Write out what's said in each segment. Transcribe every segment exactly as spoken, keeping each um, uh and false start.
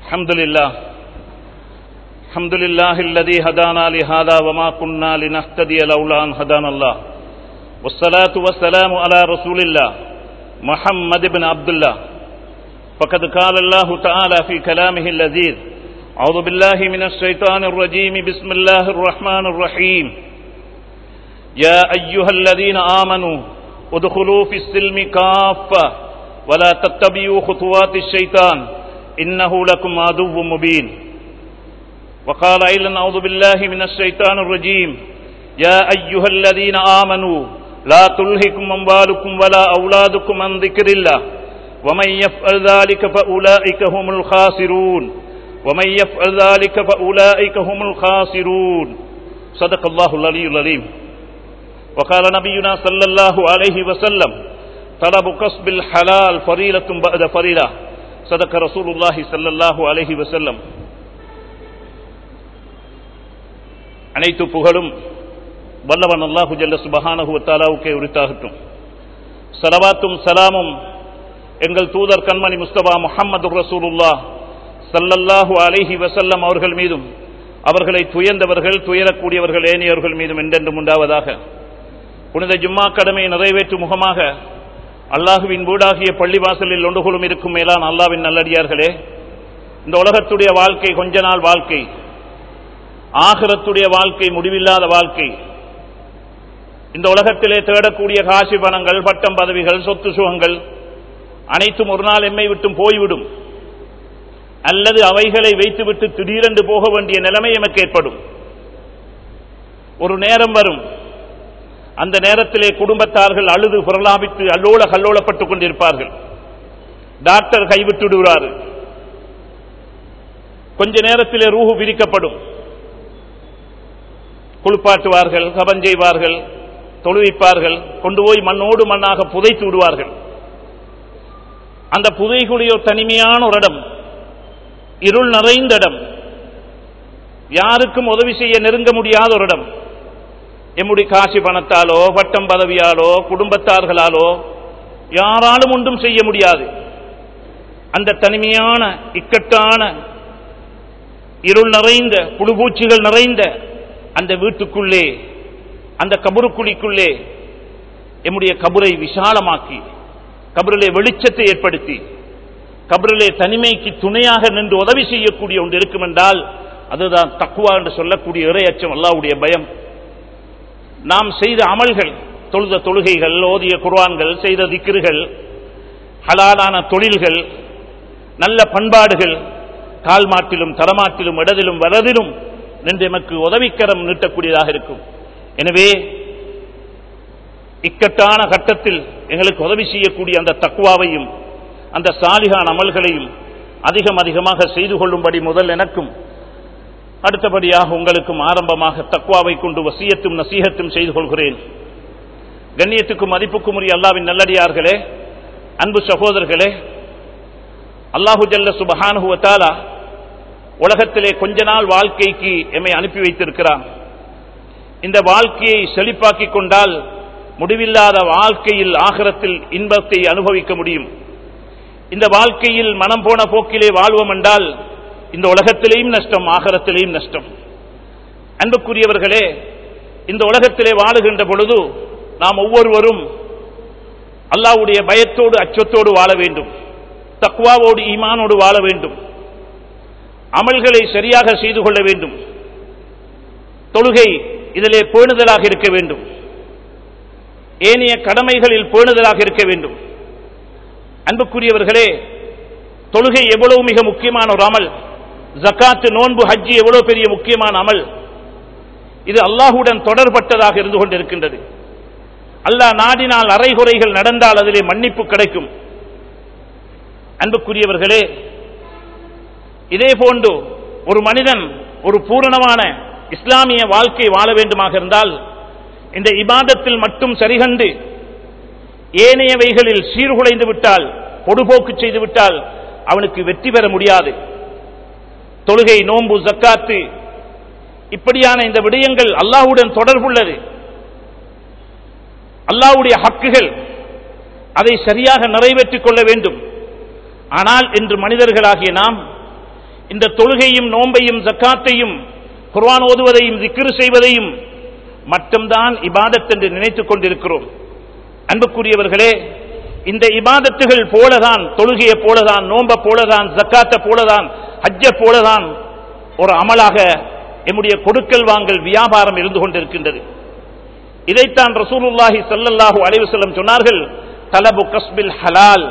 الحمد لله الحمد لله الذي هدانا لهذا وما كنا لنهتدي لولا أن هدانا الله والصلاة والسلام على رسول الله محمد بن عبد الله فقد قال الله تعالى في كلامه اللذيذ أعوذ بالله من الشيطان الرجيم بسم الله الرحمن الرحيم يا أيها الذين آمنوا ادخلوا في السلم كافة ولا تتبعوا خطوات الشيطان إنه لكم عدو مبين وقال أيضا أعوذ بالله من الشيطان الرجيم يا أيها الذين آمنوا لا تلهكم أموالكم ولا أولادكم عن ذكر الله ومن يفعل ذلك فأولئك هم الخاسرون ومن يفعل ذلك فأولئك هم الخاسرون صدق الله العلي العظيم وقال نبينا صلى الله عليه وسلم طلب كسب الحلال فريضة بعد فريضة صدق رسول الله صلى الله عليه وسلم. அனைத்து புகழும் வல்லவன் அல்லாஹு ஜல்ல சுப்ஹானஹு வ தஆலாவுக்கே உரித்தாகட்டும். ஸலவாத்தும் ஸலாமும் எங்கள் தூதர் கண்மணி முஸ்தபா முஹம்மது ரசூலுல்லாஹ் ஸல்லல்லாஹு அலைஹி வஸல்லம் அவர்கள் மீதும் அவர்களை துயர்ந்தவர்கள் துயரக்கூடியவர்கள் ஏனையவர்கள் மீதும் என்றென்றும் உண்டாவதாக. புனித ஜும்மா கடமையை நிறைவேற்றும் முகமாக அல்லாஹுவின் வீடாகிய பள்ளிவாசலில் ஒன்றுகொள்ளும் இருக்கும் மேலான அல்லாஹ்வின் நல்லடியார்களே, இந்த உலகத்துடைய வாழ்க்கை கொஞ்ச நாள் வாழ்க்கை, ஆகிரத்துடைய வாழ்க்கை முடிவில்லாத வாழ்க்கை. இந்த உலகத்திலே தேடக்கூடிய காசி பணங்கள், பட்டம் பதவிகள், சொத்து சுகங்கள் அனைத்தும் ஒரு நாள் எம்மை விட்டும் போய்விடும், அல்லது அவைகளை வைத்துவிட்டு திடீரென்று போக வேண்டிய நிலைமை எமக்கு ஏற்படும். ஒரு நேரம் வரும், அந்த நேரத்திலே குடும்பத்தார்கள் அழுது புரளாபித்து அல்லோல கல்லோலப்பட்டுக் கொண்டிருப்பார்கள். டாக்டர் கைவிட்டு விடுவார். கொஞ்ச நேரத்திலே ரூஹு பிரிக்கப்படும். குளிப்பாட்டுவார்கள், கபன் செய்வார்கள், தொழுவிப்பார்கள், கொண்டு போய் மண்ணோடு மண்ணாக புதைத்து விடுவார்கள். அந்த புதைகுழியோ தனிமையான ஒரு இடம், இருள் நிறைந்த இடம், யாருக்கும் உதவி செய்ய நெருங்க முடியாத ஒரு இடம். எம்முடைய காசி பணத்தாலோ பட்டம் பதவியாலோ குடும்பத்தார்களாலோ யாராலும் ஒன்றும் செய்ய முடியாது. அந்த தனிமையான இக்கட்டான இருள் நிறைந்த புழுபூச்சிகள் நிறைந்த அந்த வீட்டுக்குள்ளே, அந்த கபருக்குழிக்குள்ளே எம்முடைய கபரை விசாலமாக்கி, கபரிலே வெளிச்சத்தை ஏற்படுத்தி, கபரிலே தனிமைக்கு துணையாக நின்று உதவி செய்யக்கூடிய ஒன்று இருக்கும் என்றால் அதுதான் தக்வா என்று சொல்லக்கூடிய இறையச்சம், அல்லாஹ்வுடைய பயம். நாம் செய்த அமல்கள், தொழுத தொழுகைகள், ஓதிய குர்ஆன்கள், செய்த திக்ருகள், ஹலாலான தொழில்கள், நல்ல பண்பாடுகள், கால்மாட்டிலும் தரமாட்டிலும் இடதிலும் வரதிலும் நின்று எமக்கு உதவிக்கரம் நீட்டக்கூடியதாக இருக்கும். எனவே இக்கட்டான கட்டத்தில் எங்களுக்கு உதவி செய்யக்கூடிய அந்த தக்வாவையும் அந்த சாலிகான அமல்களையும் அதிகம் அதிகமாக செய்து கொள்ளும்படி முதல் எனக்கும் அடுத்தபடியாக உங்களுக்கும் ஆரம்பமாக தக்வாவை கொண்டு வசியத்தும் நசீகத்தும் செய்து கொள்கிறேன். கண்ணியத்துக்கும் மதிப்புக்கும் உரிய அல்லாஹ்வின் நல்லடியார்களே, அன்பு சகோதரர்களே, அல்லாஹு ஜல்ல சுப்ஹானஹு வ தஆலா உலகத்திலே கொஞ்ச நாள் வாழ்க்கைக்கு எம்மை அனுப்பி வைத்திருக்கிறான். இந்த வாழ்க்கையை செழிப்பாக்கி கொண்டால் முடிவில்லாத வாழ்க்கையில் ஆகிரத்தில் இன்பத்தை அனுபவிக்க முடியும். இந்த வாழ்க்கையில் மனம் போன போக்கிலே வாழ்வோம் என்றால் இந்த உலகத்திலேயும் நஷ்டம், ஆகிரத்திலேயும் நஷ்டம். அன்புக்குரியவர்களே, இந்த உலகத்திலே வாழுகின்ற பொழுது நாம் ஒவ்வொருவரும் அல்லாஹ்வுடைய பயத்தோடு அச்சத்தோடு வாழ வேண்டும், தக்வாவோடு ஈமானோடு வாழ வேண்டும், அமல்களை சரியாக செய்து கொள்ள வேண்டும், தொழுகை இதிலே பேணுதலாக இருக்க வேண்டும், ஏனைய கடமைகளில் பேணுதலாக இருக்க வேண்டும். அன்புக்குரியவர்களே, தொழுகை எவ்வளவு மிக முக்கியமான ஒரு அமல், ஜகாத்து, நோன்பு, ஹஜ்ஜி எவ்வளவு பெரிய முக்கியமான அமல். இது அல்லாஹுடன் தொடர்பட்டதாக இருந்து கொண்டிருக்கின்றது. அல்லாஹ் நாடினால் அரைகுறைகள் நடந்தால் அதிலே மன்னிப்பு கிடைக்கும். அன்புக்குரியவர்களே, இதே போன்று ஒரு மனிதன் ஒரு பூரணமான இஸ்லாமிய வாழ்க்கை வாழ வேண்டுமாக இருந்தால் இந்த இபாதத்தில் மட்டும் சரிகண்டு ஏனையவைகளில் சீர்குலைந்து விட்டால், பொடுபோக்கு செய்து விட்டால் அவனுக்கு வெற்றி பெற முடியாது. தொழுகை, நோன்பு, ஜக்காத்து இப்படியான இந்த விடயங்கள் அல்லாஹ்வுடன் தொடர்புள்ளது. அல்லாஹ்வுடைய ஹக்குகள், அதை சரியாக நிறைவேற்றிக் கொள்ள வேண்டும். ஆனால் இன்று மனிதர்களாகிய நாம் இந்த தொழுகையும் நோன்பையும் ஜக்காத்தையும் குர்ஆன் ஓதுவதையும் திக்ர் செய்வதையும் மட்டும்தான் இபாதத் என்று நினைத்துக் கொண்டிருக்கிறோம். அன்புக்குரியவர்களே, இந்த இபாதத்துகள் போலதான், தொழுகையை போலதான், நோன்பை போலதான், ஜக்காத்தை போலதான், ஹஜ்ஜை போலதான் ஒரு அமலாக நம்முடைய கொடுக்கல் வாங்கல் வியாபாரம் இருந்து கொண்டிருக்கின்றது. இதைத்தான் ரசூலுல்லாஹி ஸல்லல்லாஹு அலைஹி வஸல்லம் சொன்னார்கள், தலபு கஸ்பில் ஹலால்,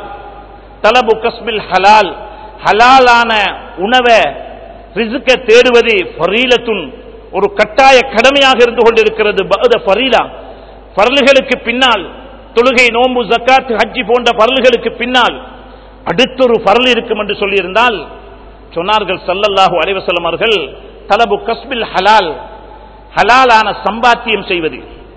தலபு கஸ்பில் ஹலால், ஹலாலான உணவை ரிஸ்கை தேடுவது ஃபரீலத்துன், ஒரு கட்டாய கடமையாக இருந்து கொண்டிருக்கிறது. பஅத ஃபரீலா, ஃபர்லுகளுக்கு பின்னால், தொழுகை நோன்பு ஜக்காத் ஹஜ்ஜி போன்ற ஃபர்லுகளுக்கு பின்னால் அடுத்தொரு ஃபர்ல் இருக்கும் என்று சொல்லியிருந்தால் சொன்னார்கள் ஸல்லல்லாஹு அலைஹி வஸல்லம் அவர்கள், தலபு கஸ்பில் ஹலால், ஹலாலான சம்பாத்தியம் செய்வது,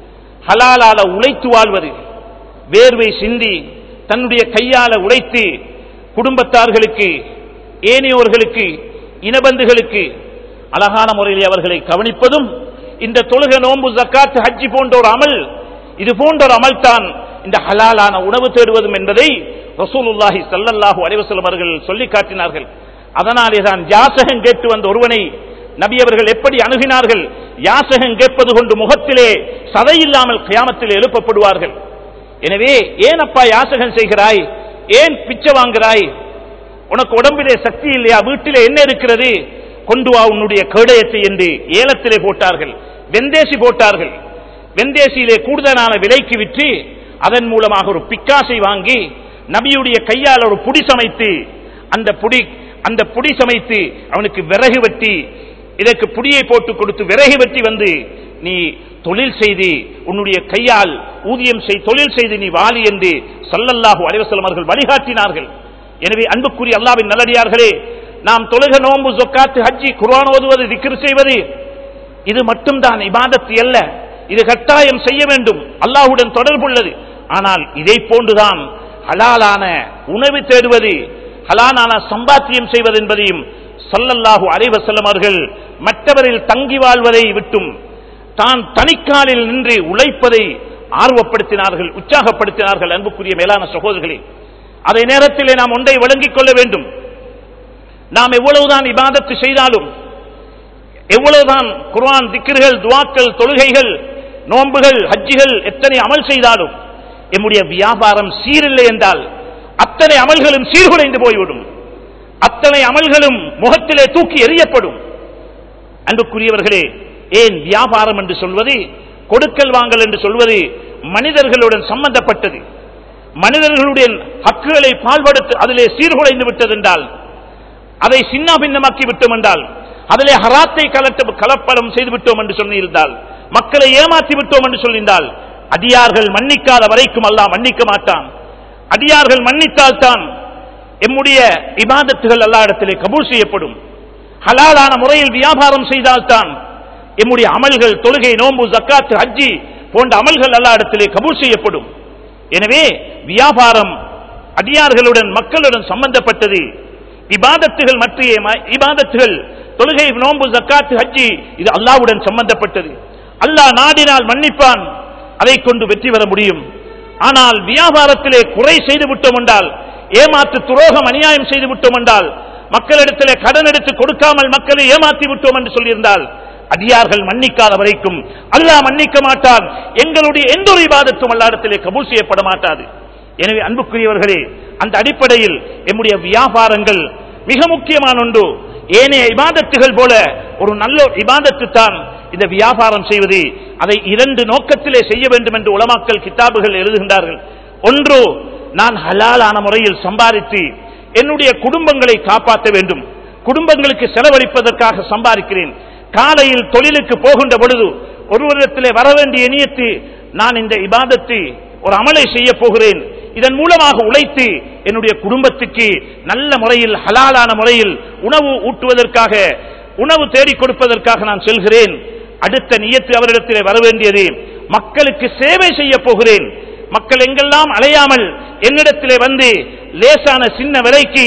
ஹலாலால உழைத்து வாழ்வது, வேர்வை சிந்தி தன்னுடைய கையால உழைத்து குடும்பத்தார்களுக்கு, ஏனையோர்களுக்கு, இனபந்துகளுக்கு அழகான முறையில் அவர்களை கவனிப்பதும் இந்த தொழுகை நோன்பு ஜக்காத் ஹஜ்ஜி போன்ற ஒரு அமல், இது போன்ற ஒரு அமல் தான் இந்த ஹலாலான உணவு தேடுவதும் என்பதை ரசூலுல்லாஹி ஸல்லல்லாஹு அலைஹி வஸல்லம் அவர்கள் சொல்லி காட்டினார்கள். அதனாலே தான் யாசகம் கேட்டு வந்த ஒருவனை நபி அவர்கள் எப்படி அணுகினார்கள்? யாசகம் கேட்பது கொண்டு முகத்திலே சதையில்லாமல் கியாமத்தில் எழுப்பப்படுவார்கள். எனவே ஏன் அப்பா யாசகம் செய்கிறாய், ஏன் பிச்சை வாங்குகிறாய், உனக்கு உடம்பிலே சக்தி இல்லையா, வீட்டிலே என்ன இருக்கிறது, கொண்டு வா உன்னுடைய கேடயத்தை என்று ஏலத்திலே போட்டார்கள், வெந்தேசி போட்டார்கள். வெந்தேசியிலே கூடுதலான விலைக்கு விற்று அதன் மூலமாக ஒரு பிக்காசை வாங்கி நபியுடைய கையால் ஒரு புடி சமைத்து, அந்த புடி அந்த புடி சமைத்து அவனுக்கு விறகு வெட்டி, இதற்கு புடியை போட்டு கொடுத்து விறகு வெட்டி வந்து நீ தொழில் செய்து உன்னுடைய கையால் ஊதியம் செய், தொழில் செய்து நீ வாலி என்று ஸல்லல்லாஹு அலைஹி வஸல்லம் அவர்கள் வழிகாட்டினார்கள். எனவே அன்புக்குரிய அல்லாஹ்வின் நல்லடியார்களே, நாம் தொழுகை நோன்பு ஜக்காத் ஹஜ்ஜி குர்ஆன் ஓதுவது திக்ர் செய்வது இது மட்டும்தான் இபாதத் அல்ல, இது கட்டாயம் செய்ய வேண்டும், அல்லாஹ்வுடன் தொடர்புள்ளது. ஆனால் இதை போன்றுதான் ஹலாலான உணவு தேடுவது, ஹலாலான சம்பாத்தியம் செய்வது என்பதையும் ஸல்லல்லாஹு அலைஹி வஸல்லம் அவர்கள் மற்றவரில் தங்கி வாழ்வதை விட்டும் தான் தனிக்காலில் நின்று உழைப்பதை ஆர்வப்படுத்தினார்கள், உற்சாகப்படுத்தினார்கள். அன்புக்குரிய மேலான சகோதரர்களே, அதே நேரத்தில் நாம் ஒன்றை விளங்கிக் கொள்ள வேண்டும். நாம் எவ்வளவுதான் இபாதத்து செய்தாலும், எவ்வளவுதான் குர்ஆன் திக்ர்கள், துஆக்கள், தொழுகைகள், நோன்புகள், ஹஜ்ஜிகள் எத்தனை அமல் செய்தாலும் நம்முடைய வியாபாரம் சீரில்லை என்றால் அத்தனை அமல்களும் சீர்குலைந்து போய்விடும், அத்தனை அமல்களும் முகத்திலே தூக்கி எறியப்படும். அன்புக்குரியவர்களே, ஏன் வியாபாரம் என்று சொல்வது, கொடுக்கல் வாங்கல் என்று சொல்வது மனிதர்களுடன் சம்பந்தப்பட்டது. மனிதர்களுடைய ஹக்குகளை பால்படுத்த அதிலே சீர்குலைந்து விட்டது என்றால், அதை சின்ன பின்னமாக்கி விட்டோம் என்றால், அதிலே ஹராத்தை கலட்ட கலப்படம் செய்து விட்டோம் என்று சொல்லியிருந்தால், மக்களை ஏமாற்றி விட்டோம் என்று சொல்லியிருந்தால், அடியார்கள் மன்னிக்காத வரைக்கும் அல்லாஹ் மன்னிக்க மாட்டான். அடியார்கள் மன்னித்தால் தான் எம்முடைய இபாதத்துகள் அல்லாஹ் இடத்திலே கபூல் செய்யப்படும். ஹலாலான முறையில் வியாபாரம் செய்தால்தான் எம்முடைய அமல்கள், தொழுகை நோன்பு ஜக்காத் ஹஜ்ஜி போன்ற அமல்கள் அல்லாஹ் இடத்திலே கபூல் செய்யப்படும். எனவே வியாபாரம் அடியார்களுடன் மக்களுடன் சம்பந்தப்பட்டது. இபாதத்துகள் மற்ற இபாதத்துகள், தொழுகை நோன்பு ஜக்காத் ஹஜ்ஜி இது அல்லாஹ்வுடன் சம்பந்தப்பட்டது. அல்லாஹ் நாடினால் மன்னிப்பான், அதை கொண்டு வெற்றி பெற முடியும். ஆனால் வியாபாரத்திலே குறை செய்து விட்டோம் என்றால், ஏமாற்று துரோகம் அநியாயம் செய்து விட்டோம் என்றால், மக்களிடத்திலே கடன் எடுத்து கொடுக்காமல் மக்களை ஏமாற்றி விட்டோம் என்று சொல்லியிருந்தால், அடியார்கள் மன்னிக்காத வரைக்கும் அல்லாஹ் மன்னிக்க மாட்டான். எங்களுடைய எந்த ஒரு இபாதத்தும் அல்லாஹ்விடத்திலே கபூல் செய்யப்பட மாட்டாது. எனவே அன்புக்குரியவர்களே, அந்த அடிப்படையில் நம்முடைய வியாபாரங்கள் மிக முக்கியமான ஒன்று. ஏனைய இபாதத்துகள் போல ஒரு நல்ல இபாதத்து தான் இந்த வியாபாரம் செய்வது. அதை இரண்டு நோக்கத்திலே செய்ய வேண்டும் என்று உலமாக்கல் கிதாபுகள் எழுதுகின்றார்கள். ஒன்று, நான் ஹலாலான முறையில் சம்பாதித்து என்னுடைய குடும்பங்களை காப்பாற்ற வேண்டும், குடும்பங்களுக்கு செலவழிப்பதற்காக சம்பாதிக்கிறேன். காலையில் தொழிலுக்கு போகின்ற பொழுது ஒருவரிடத்திலே வர வேண்டிய நியத்து, நான் இந்த இபாதத்தை ஒரு அமலை செய்ய போகிறேன், இதன் மூலமாக உழைத்து என்னுடைய குடும்பத்துக்கு நல்ல முறையில் ஹலாலான முறையில் உணவு ஊட்டுவதற்காக, உணவு தேடி கொடுப்பதற்காக நான் செல்கிறேன். அடுத்த நியத்து அவரிடத்திலே வர வேண்டியது, மக்களுக்கு சேவை செய்ய போகிறேன். மக்கள் எங்கெல்லாம் அலையாமல் என்னிடத்திலே வந்து லேசான சின்ன விலைக்கு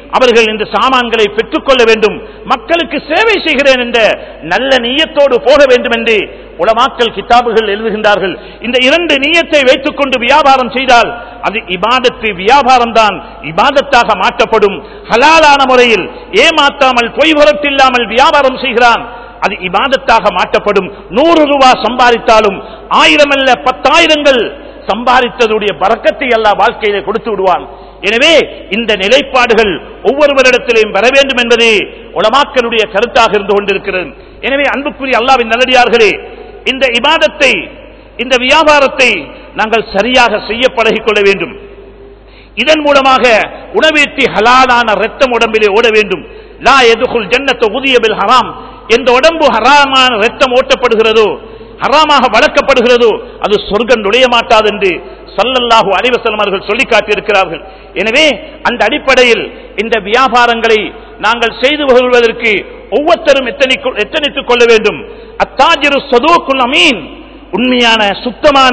அவர்கள் இந்த சாமான்களை பெற்றுக்கொள்ள வேண்டும், மக்களுக்கு சேவை செய்கிறேன் என்ற நல்ல நியத்தோடு போக வேண்டும் என்று உலமாக்கள் கிதாபுகள் எழுதுகின்றார்கள். இந்த இரண்டு நியத்தை வைத்துக் கொண்டு வியாபாரம் செய்தால் அது இபாதத்து வியாபாரம் தான் இபாதத்தாக மாற்றப்படும். ஹலாலான முறையில் ஏமாற்றாமல் பொய் புரட்டில்லாமல் வியாபாரம் செய்கிறான், அது இபாதத்தாக மாற்றப்படும். நூறு ரூபாய் சம்பாதித்தாலும் ஆயிரம் அல்ல பத்தாயிரங்கள் சம்பாதித்ததுடைய பரக்கத்தை அல்லாஹ் வாழ்க்கையிலே கொடுத்து விடுவான். எனவே இந்த நிலைப்பாடுகள் ஒவ்வொருவரிடத்திலேயும் வர வேண்டும் என்பது உலமாக்களுடைய கருத்தாக இருந்து கொண்டிருக்கிறது. எனவே அன்புக்குரிய அல்லாஹ்வின் நல்லடியார்களே, இந்த இபாதத்தை இந்த வியாபாரத்தை நாங்கள் சரியாக செய்ய பழகிக் கொள்ள வேண்டும். இதன் மூலமாக உணவீட்டி ஹலாலான ரத்தம் உடம்பிலே ஓட வேண்டும். லா யதுகுல் ஜன்னத உதிய பில் ஹராம், எந்த உடம்பு ஹராமான ரத்தம் ஓட்டப்படுகிறதோ, ஹராமாக வளர்க்கப்படுகிறதோ, அது சொர்க்கம் நுழைய மாட்டாது என்று ஸல்லல்லாஹு அலைஹி வஸல்லம் அவர்கள் சொல்லி காட்டியிருக்கிறார்கள். எனவே அந்த அடிப்படையில் இந்த வியாபாரங்களை நாங்கள் செய்து கொள்வதற்கு ஒவ்வொருத்தரும் எத்தனித்துக் கொள்ள வேண்டும். அத்தாஜிரு ஸதூகுல் அமீன், உண்மையான சுத்தமான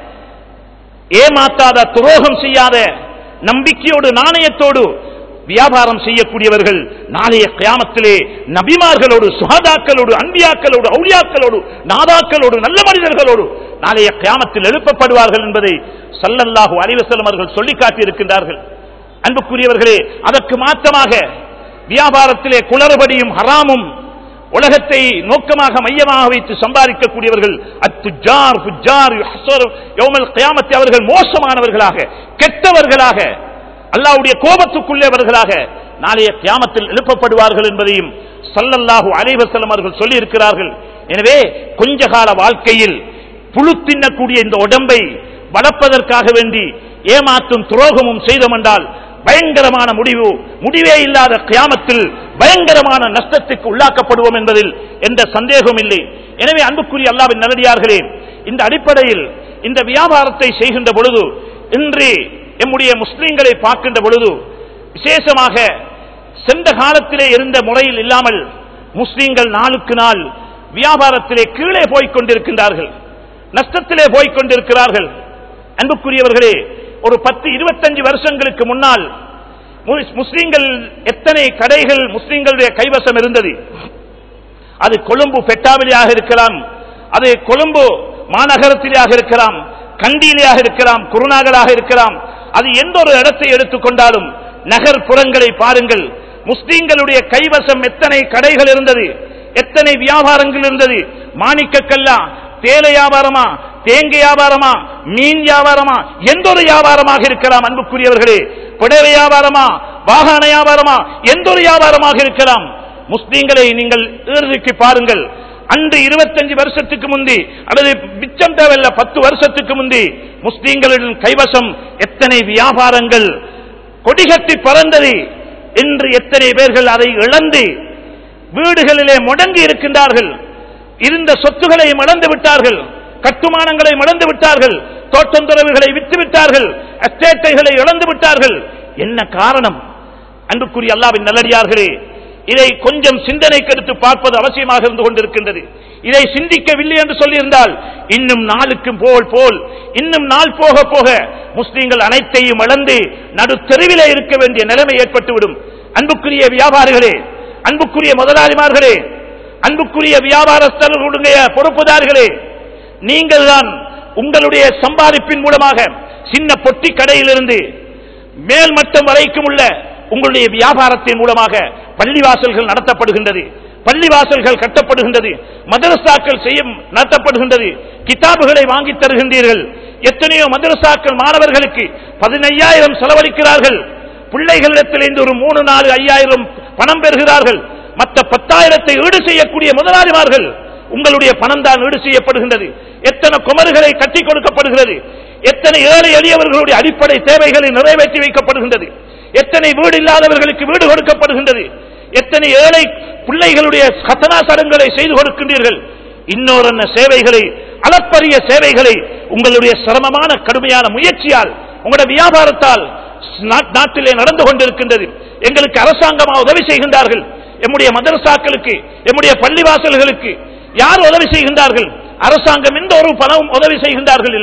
ஏமாத்தாத துரோகம் செய்யாத நம்பிக்கையோடு நாணயத்தோடு வியாபாரம் செய்யக்கூடியவர்கள் நாளைய கியாமத்திலே நபிமார்களோடு சுஹதாக்களோடு அன்பியாக்களோடு அவுலியாக்களோடு நாதாக்களோடு நல்ல மனிதர்களோடு நாளைய கியாமத்தில் எழுப்பப்படுவார்கள் என்பதை ஸல்லல்லாஹு அலைஹி வஸல்லம் அவர்கள் சொல்லி காட்டியிருக்கின்றார்கள். அன்புக்குரியவர்களே, அதற்கு மாற்றமாக வியாபாரத்திலே குளறுபடியும் ஹராமும் உலகத்தை நோக்கமாக மையமாக வைத்து சம்பாதிக்கக்கூடியவர்கள் அத்துஜார் ஃபுஜார் யுஹ்ஸர் யௌமல் கியாமத்தி, அவர்கள் மோசமானவர்களாக கெட்டவர்களாக அல்லாஹ்வுடைய கோபத்துக்குள்ளேவர்களாக நாளைய கியாமத்தில் எழுப்பப்படுவார்கள் என்பதையும் ஸல்லல்லாஹு அலைஹி வஸல்லம் அவர்கள் சொல்லி இருக்கிறார்கள். எனவே கொஞ்ச கால வாழ்க்கையில் புழு தின்னக்கூடிய இந்த உடம்பை வளர்ப்பதற்காக வேண்டி ஏமாற்றும் துரோகமும் செய்தோமென்றால் பயங்கரமான முடிவு, முடிவே இல்லாத கியாமத்தில் பயங்கரமான நஷ்டத்துக்கு உள்ளாக்கப்படுவோம் என்பதில் எந்த சந்தேகமும் இல்லை. எனவே அன்புக்குரிய அல்லாஹ்வின் நல்லடியார்களே, இந்த அடிப்படையில் இந்த வியாபாரத்தை செய்கின்ற பொழுது இன்று நம்முடைய முஸ்லிம்களை பார்க்கின்ற பொழுது விசேஷமாக சென்ற காலத்திலே இருந்த முறையில் இல்லாமல் முஸ்லிம்கள் நாளுக்கு நாள் வியாபாரத்திலே கீழே போய்க் கொண்டிருக்கின்றார்கள், நஷ்டத்திலே போய்க் கொண்டிருக்கிறார்கள். அன்புக்குரியவர்களே, ஒரு பத்து இருபத்தஞ்சு வருஷங்களுக்கு முன்னால் முஸ்லிம்கள் எத்தனை கடைகள் முஸ்லிம்களுடைய கைவசம் இருந்தது. அது கொழும்பு பெட்டாவிலேயாக இருக்கலாம், அது கொழும்பு மாநகரத்திலேயாக இருக்கலாம், கண்டியிலேயாக இருக்கலாம், குருநாகலாக இருக்கலாம், அது எந்த ஒரு இடத்தை எடுத்துக்கொண்டாலும் நகர்ப்புறங்களை பாருங்கள், முஸ்லிம்களுடைய கைவசம் எத்தனை கடைகள் இருந்தது, எத்தனை வியாபாரங்கள் இருந்தது. மாணிக்கக்கல்லா, தேயிலை வியாபாரமா, தேங்காய் வியாபாரமா, மீன் வியாபாரமா, எந்த ஒரு வியாபாரமாக இருக்கலாம். அன்புக்குரியவர்களே, புடவை வியாபாரமா, வாகன வியாபாரமா, எந்த ஒரு வியாபாரமாக இருக்கலாம். முஸ்லிம்களை நீங்கள் ஈர்க்கு பாருங்கள். அன்று இருபத்தஞ்சு வருஷத்துக்கு முந்தி அல்லது மிச்சம் தேவையில்ல பத்து வருஷத்துக்கு முந்தி முஸ்லிம்களின் கைவசம் எத்தனை வியாபாரங்கள் கொடிகட்டி பறந்தது. இன்று எத்தனை பேர்கள் அதை இழந்து வீடுகளிலே முடங்கி இருக்கின்றார்கள். இருந்த சொத்துக்களை இழந்து விட்டார்கள், கட்டுமானங்களை இழந்து விட்டார்கள், தோட்டந்துறவுகளை விட்டு விட்டார்கள், எஸ்டேட்டைகளை இழந்து விட்டார்கள். என்ன காரணம்? அன்புக்குரிய அல்லாஹ்வின் நல்லடியார்களே, இதை கொஞ்சம் சிந்தனைக்கு எடுத்து பார்ப்பது அவசியமாக இருந்து கொண்டிருக்கின்றது. இதை சிந்திக்கவில்லை என்று சொல்லியிருந்தால் இன்னும் நாளுக்கு போல் போல் இன்னும் நாள் போக போக முஸ்லிம்கள் அனைத்தையும் இழந்து நடு தெருவிலே இருக்க வேண்டிய நிலைமை ஏற்பட்டுவிடும். அன்புக்குரிய வியாபாரிகளே, அன்புக்குரிய முதலாளிமார்களே, அன்புக்குரிய வியாபாரஸ்தர்களுடைய பொறுப்புதார்களே, நீங்கள் தான் உங்களுடைய சம்பாதிப்பின் மூலமாக சின்ன பொட்டி கடையிலிருந்து மேல்மட்டம் வரைக்கும் உள்ள உங்களுடைய வியாபாரத்தின் மூலமாக பள்ளிவாசல்கள் நடத்தப்படுகின்றது, பள்ளிவாசல்கள் கட்டப்படுகின்றது, மதரசாக்கள் செய்ய நடத்தப்படுகின்றது, கிதாபுகளை வாங்கி தருகின்றீர்கள். எத்தனையோ மதரசாக்கள் மாணவர்களுக்கு பதினையாயிரம் செலவழிக்கிறார்கள். பிள்ளைகளிடத்திலிருந்து ஒரு மூணு நாலு ஐயாயிரம் பணம் பெறுகிறார்கள். மற்ற பத்தாயிரத்தை ஈடு செய்யக்கூடிய முதலாளிமார்கள் உங்களுடைய பணம் தான் ஈடு செய்யப்படுகின்றது. எத்தனை குமர்களை கட்டி கொடுக்கப்படுகிறது, எத்தனை ஏழை எளியவர்களுடைய அடிப்படை தேவைகளை நிறைவேற்றி வைக்கப்படுகின்றது, எத்தனை வீடு இல்லாதவர்களுக்கு வீடு கொடுக்கப்படுகின்றது, எத்தனை ஏழை பிள்ளைகளுடைய கத்தனா சடங்குகளை செய்து கொடுக்கின்றீர்கள். இன்னொரு சேவைகளை, அளப்பரிய சேவைகளை உங்களுடைய சிரமமான கடுமையான முயற்சியால் உங்களுடைய வியாபாரத்தால் நாட்டிலே நடந்து கொண்டிருக்கின்றது. எங்களுக்கு அரசாங்கமாக உதவி செய்கின்றார்கள். எம்முடைய மதரசாக்களுக்கு, எம்முடைய பள்ளிவாசல்களுக்கு யார் உதவி செய்கின்றார்கள்? அரசாங்கம் எந்த ஒரு பணம் உதவி செய்கின்றார்கள் இல்லை.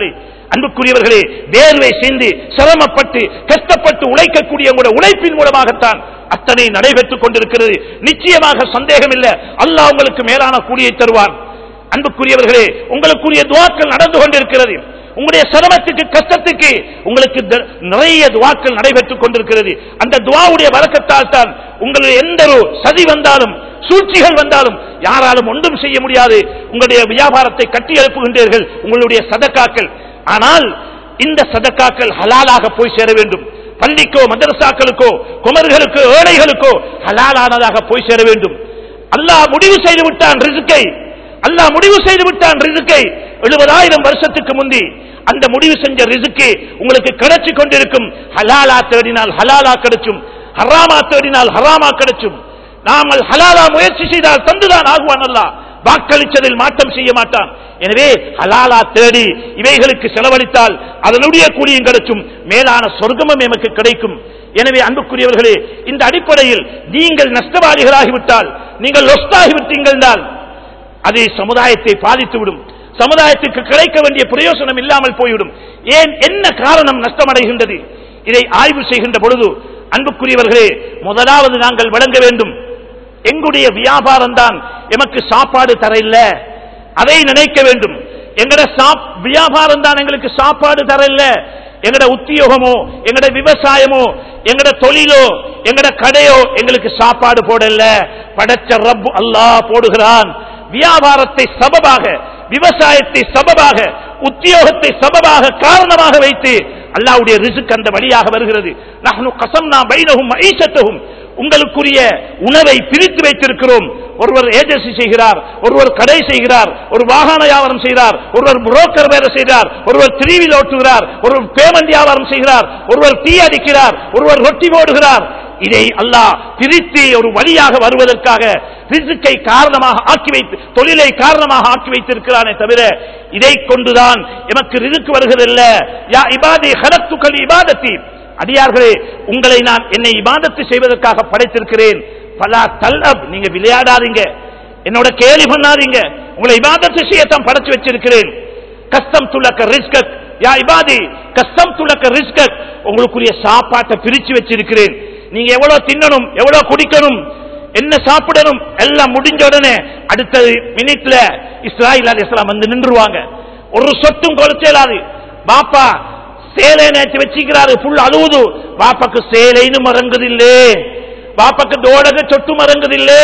அன்புக்குரியவர்களே, வேர்வை சிந்தி சிரமப்பட்டு கஷ்டப்பட்டு உழைக்கக்கூடிய உங்களுடைய உழைப்பின் மூலமாகத்தான் அத்தனை நடைபெற்றுக் கொண்டிருக்கிறது. நிச்சயமாக சந்தேகம் இல்லை, அல்லாஹ் உங்களுக்கு மேலான கூலியை தருவான். அன்புக்குரியவர்களே, உங்களுக்குரிய துஆக்கள் நடந்து கொண்டிருக்கிறது. உங்களுடைய சிரமத்துக்கு கஷ்டத்துக்கு உங்களுக்கு நிறைய துஆக்கள் நடைபெற்றுக் கொண்டிருக்கிறது. அந்த துஆவுடைய பரக்கத்தால் தான் உங்களுடைய எந்த ஒரு சதி வந்தாலும் சூழ்ச்சிகள் வந்தாலும் யாராலும் ஒன்றும் செய்ய முடியாது. உங்களுடைய வியாபாரத்தை கட்டி எழுப்புகின்றீர்கள் உங்களுடைய சதக்காக்கள். ஆனால் இந்த சதக்காக்கள் ஹலாலாக போய் சேர வேண்டும். பள்ளிக்கோ மதரசாக்களுக்கோ குமர்களுக்கோ ஏழைகளுக்கோ ஹலாலானதாக போய் சேர வேண்டும். அல்லாஹ் முடிவு செய்து விட்டான் ரிஸ்கை. அல்லாஹ் முடிவு செய்து விட்டான் ரிஸ்கை. எழுபதாயிரம் வருஷத்துக்கு முந்தி அந்த முடிவு செஞ்ச ரிஸ்க் உங்களுக்கு கிடைச்சு கொண்டிருக்கும். ஹலாலா தேடினால் ஹலாலா கிடைக்கும், ஹராமா தேடினால் ஹராமா கிடைக்கும். நாங்கள் ஹலாலா முயற்சி செய்தால் தந்துதான் ஆகுவான். அல்லாஹ் வாக்களித்ததில் மாற்றம் செய்ய மாட்டான். எனவே ஹலாலா தேடி இவைகளுக்கு செலவழித்தால் அதனுடைய கூலியும் கிடைக்கும், மேலான சொர்க்கமும் எமக்கு கிடைக்கும். எனவே அன்புக்குரியவர்களே, இந்த அடிப்படையில் நீங்கள் நஷ்டவாதிகளாகிவிட்டால், நீங்கள் லொஸ்டாகிவிட்டீர்கள் என்றால் அது சமுதாயத்தை பாதித்துவிடும். சமுதாயத்துக்கு கிடைக்க வேண்டிய பிரயோசனம் இல்லாமல் போய்விடும். ஏன், என்ன காரணம் நஷ்டமடைகின்றது? இதை ஆய்வு செய்கின்ற பொழுது அன்புக்குரியவர்களே, முதலாவது நாங்கள் வழங்க வேண்டும், எங்களுடைய வியாபாரம் தான் எமக்கு சாப்பாடு தர இல்ல, அதை நினைக்க வேண்டும். எங்கட வியாபாரம் தான் எங்களுக்கு சாப்பாடு தர இல்ல. எங்கட உத்தியோகமோ எங்கட விவசாயமோ எங்கட தொழிலோ எங்கட கடையோ எங்களுக்கு சாப்பாடு போடல, படைச்ச ரப் அல்லாஹ் போடுகிறான். வியாபாரத்தை சபபாக, விவசாயத்தை சபபாக, உத்தியோகத்தை சபபாக காரணமாக வைத்து அல்லாஹ்வுடைய ரிஸ்க் அந்த வழியாக வருகிறது. நஹ்னு கஸம்னா பைனஹும் மஈஷத்தஹும், உங்களுக்குரிய உணவை பிரித்து வைத்திருக்கிறோம். ஒருவர் ஏஜென்சி செய்கிறார், ஒருவர் கடை செய்கிறார், ஒரு வாகன வியாபாரம் செய்கிறார், ஒருவர் புரோக்கர் வேலை செய்கிறார், ஒருவர் திரிவில் ஓட்டுகிறார், ஒருவர் பேமெண்ட் வியாபாரம் செய்கிறார், ஒருவர் டீ அடிக்கிறார், ஒருவர் ரொட்டி போடுகிறார். இதை அல்லாஹ் பிரித்து ஒரு வழியாக வருவதற்காக ரிஸ்கை காரணமாக ஆக்கி வைத்து, தொழிலை காரணமாக ஆக்கி வைத்திருக்கிறானே தவிர இதை கொண்டுதான் எமக்கு ரிஸ்க் வருகிறதில்ல. யா இபாதி ஹலக்துக லிஇபாதத்தி, அடியார்களே உங்களை நான் என்னை இபாதத்து செய்வதற்காக படைத்திருக்கிறேன். பலா தல்அப், நீங்க விளையாடாதீங்க, என்னோட கேலி பண்ணாதீங்க, உங்களை இபாதத்து செய்யத்தான் படைச்சு வச்சிருக்கிறேன். கஸ்தம் துலக்க ரிஸ்கக் யா இபாதி, கஸ்தம் துலக்க ரிஸ்கக், உங்களுக்குரிய சாப்பாட்டை பிரிச்சு வச்சிருக்கிறேன். நீங்க எவ்வளவு தின்னணும், எவ்வளவு குடிக்கணும், என்ன சாப்பிடணும் எல்லாம் முடிஞ்ச உடனே அடுத்த மினிட்ல இஸ்ராயில் அலைஹிஸ்ஸலாம் வந்து நின்றுவாங்க. ஒரு சொட்டும் கொலைச்சேலாது. பாப்பா சேலை நேற்று வச்சுக்கிறாரு, புல் அழுவுது, பாப்பாக்கு சேலைன்னு மறங்குதில்லே, பாப்பாக்கு தோடக சொட்டு மறங்குதில்லே.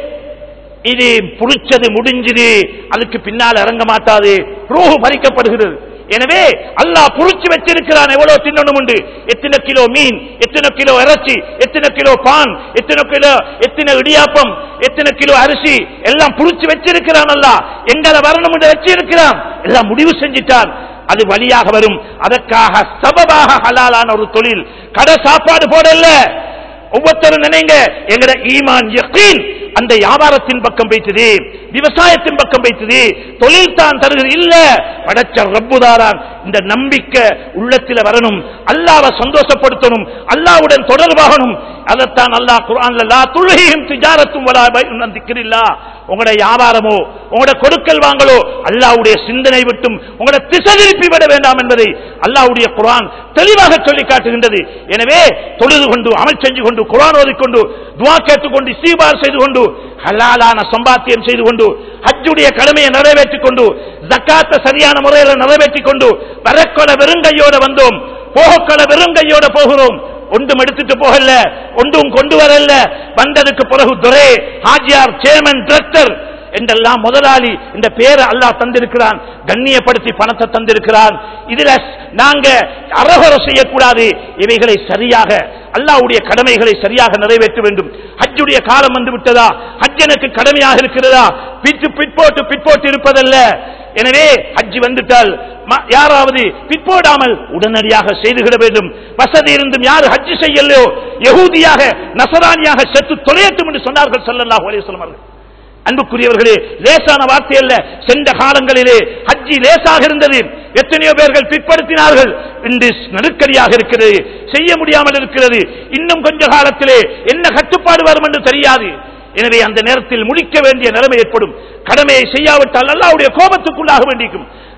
இது புடிச்சது முடிஞ்சது, அதுக்கு பின்னால் இறங்க மாட்டாது, ரூஹ் பறிக்கப்படுகிறது. எனவே அல்லாஹ் புடிச்சு வச்சிருக்கிறான் எவ்வளவு தின்னணும் உண்டு, எத்தனை கிலோ மீன், எத்தனை கிலோ இறைச்சி, எத்தனை கிலோ பான், எத்தனை கிலோ எத்தனை இடியாப்பம், எத்தனை கிலோ அரிசி எல்லாம் புடிச்சு வச்சிருக்கிறான். அல்லாஹ் எங்களை வரணும் என்று வச்சிருக்கிறான், எல்லாம் முடிவு செஞ்சிட்டான். அது வழியாக வரும். அதற்காக சபபாக ஹலாலான ஒரு தொழில், கடை சாப்பாடு போடல. ஒவ்வொருத்தரும் நினைங்க, எங்கட ஈமான் யகீன் அந்த வியாபாரத்தின் பக்கம் வைத்தது, விவசாயத்தின் பக்கம் வைத்தது, தொழில் தான் தருகிறது இல்ல, படைச்ச ரப்புதாரான். இந்த நம்பிக்கை உள்ளத்தில் வரணும், அல்லாஹ்வை சந்தோஷப்படுத்தணும், அல்லாஹ்வுடன் தொடர்பாகணும். அதைத்தான் அல்லாஹ் குர்ஆன்ல லா துல்ஹிஹிம் திஜாரத்தும் வலா பைஉன் அன் திக்ரில்லாஹ், உங்களுடைய வியாபாரமோ உங்களுடைய கொடுக்கல் வாங்கலோ அல்லாஹ்வுடைய சிந்தனை விட்டும் உங்களுடைய திசை திருப்பி விட வேண்டாம் என்பதை அல்லாஹ்வுடைய குர்ஆன் தெளிவாக சொல்லி காட்டுகின்றது. எனவே தொழுது கொண்டு அமல் செஞ்சு கொண்டு குர்ஆன் ஓதிக்கொண்டு துஆ கேட்டுக்கொண்டு இஸ்திக்பார் செய்து கொண்டு ஹலாலான சம்பாத்தியம் செய்து கொண்டு ஹஜ்ஜுடைய கடமையை நிறைவேற்றிக் கொண்டு ஜக்காத்தை சரியான முறையில் நிறைவேற்றிக் கொண்டு வரக்கொல வெறுங்கையோட வந்தோம், போகக்கொல வெறுங்கையோட போகிறோம். ஒன்றும் எடுத்துட்டு போகல, ஒன்றும் கொண்டு வரல. வந்ததுக்கு பிறகு துரை, ஹாஜியார், சேர்மன், டிரெக்டர் என்றெல்லாம் முதலாளி இந்த பேரை அல்லாஹ் தந்திருக்கிறான், கண்ணியப்படுத்தி பணத்தை தந்திருக்கிறான். இதுல நாங்க அரகர செய்யக்கூடாது. இவைகளை சரியாக அல்லாஹ்வுடைய கடமைகளை சரியாக நிறைவேற்ற வேண்டும். ஹஜ்ஜுடைய காலம் வந்து விட்டதா, ஹஜ் எனக்கு கடமையாக இருக்கிறதா, பிட்டு பிற்போட்டு பிற்போட்டு இருப்பதல்ல. எனவே ஹஜ் வந்துட்டால் யாராவது பிற்போடாமல் உடனடியாக செய்துவிட வேண்டும். வசதி இருந்தும் யார் ஹஜ் செய்யலையோ யகூதியாக நசரானியாக செத்து தொலையட்டும் என்று சொன்னார்கள் ஸல்லல்லாஹு அலைஹி வஸல்லம் அவர்கள். அன்புக்குரியவர்களே, லேசான வார்த்தை அல்ல. சென்ற காலங்களிலே ஹஜ்ஜி லேசாக இருந்தது, எத்தனையோ பேர்கள் பிற்படுத்தினார்கள். இன்று நெருக்கடியாக இருக்கிறது, செய்ய முடியாமல் இருக்கிறது. இன்னும் கொஞ்ச காலத்திலே என்ன கட்டுப்பாடு வரும் என்று தெரியாது. எனவே அந்த நேரத்தில் முடிக்க வேண்டிய நிலைமை ஏற்படும். கடமையை செய்யாவிட்டால் அல்லாஹ்வுடைய கோபத்துக்குள்ளாக வேண்டிக்கும்.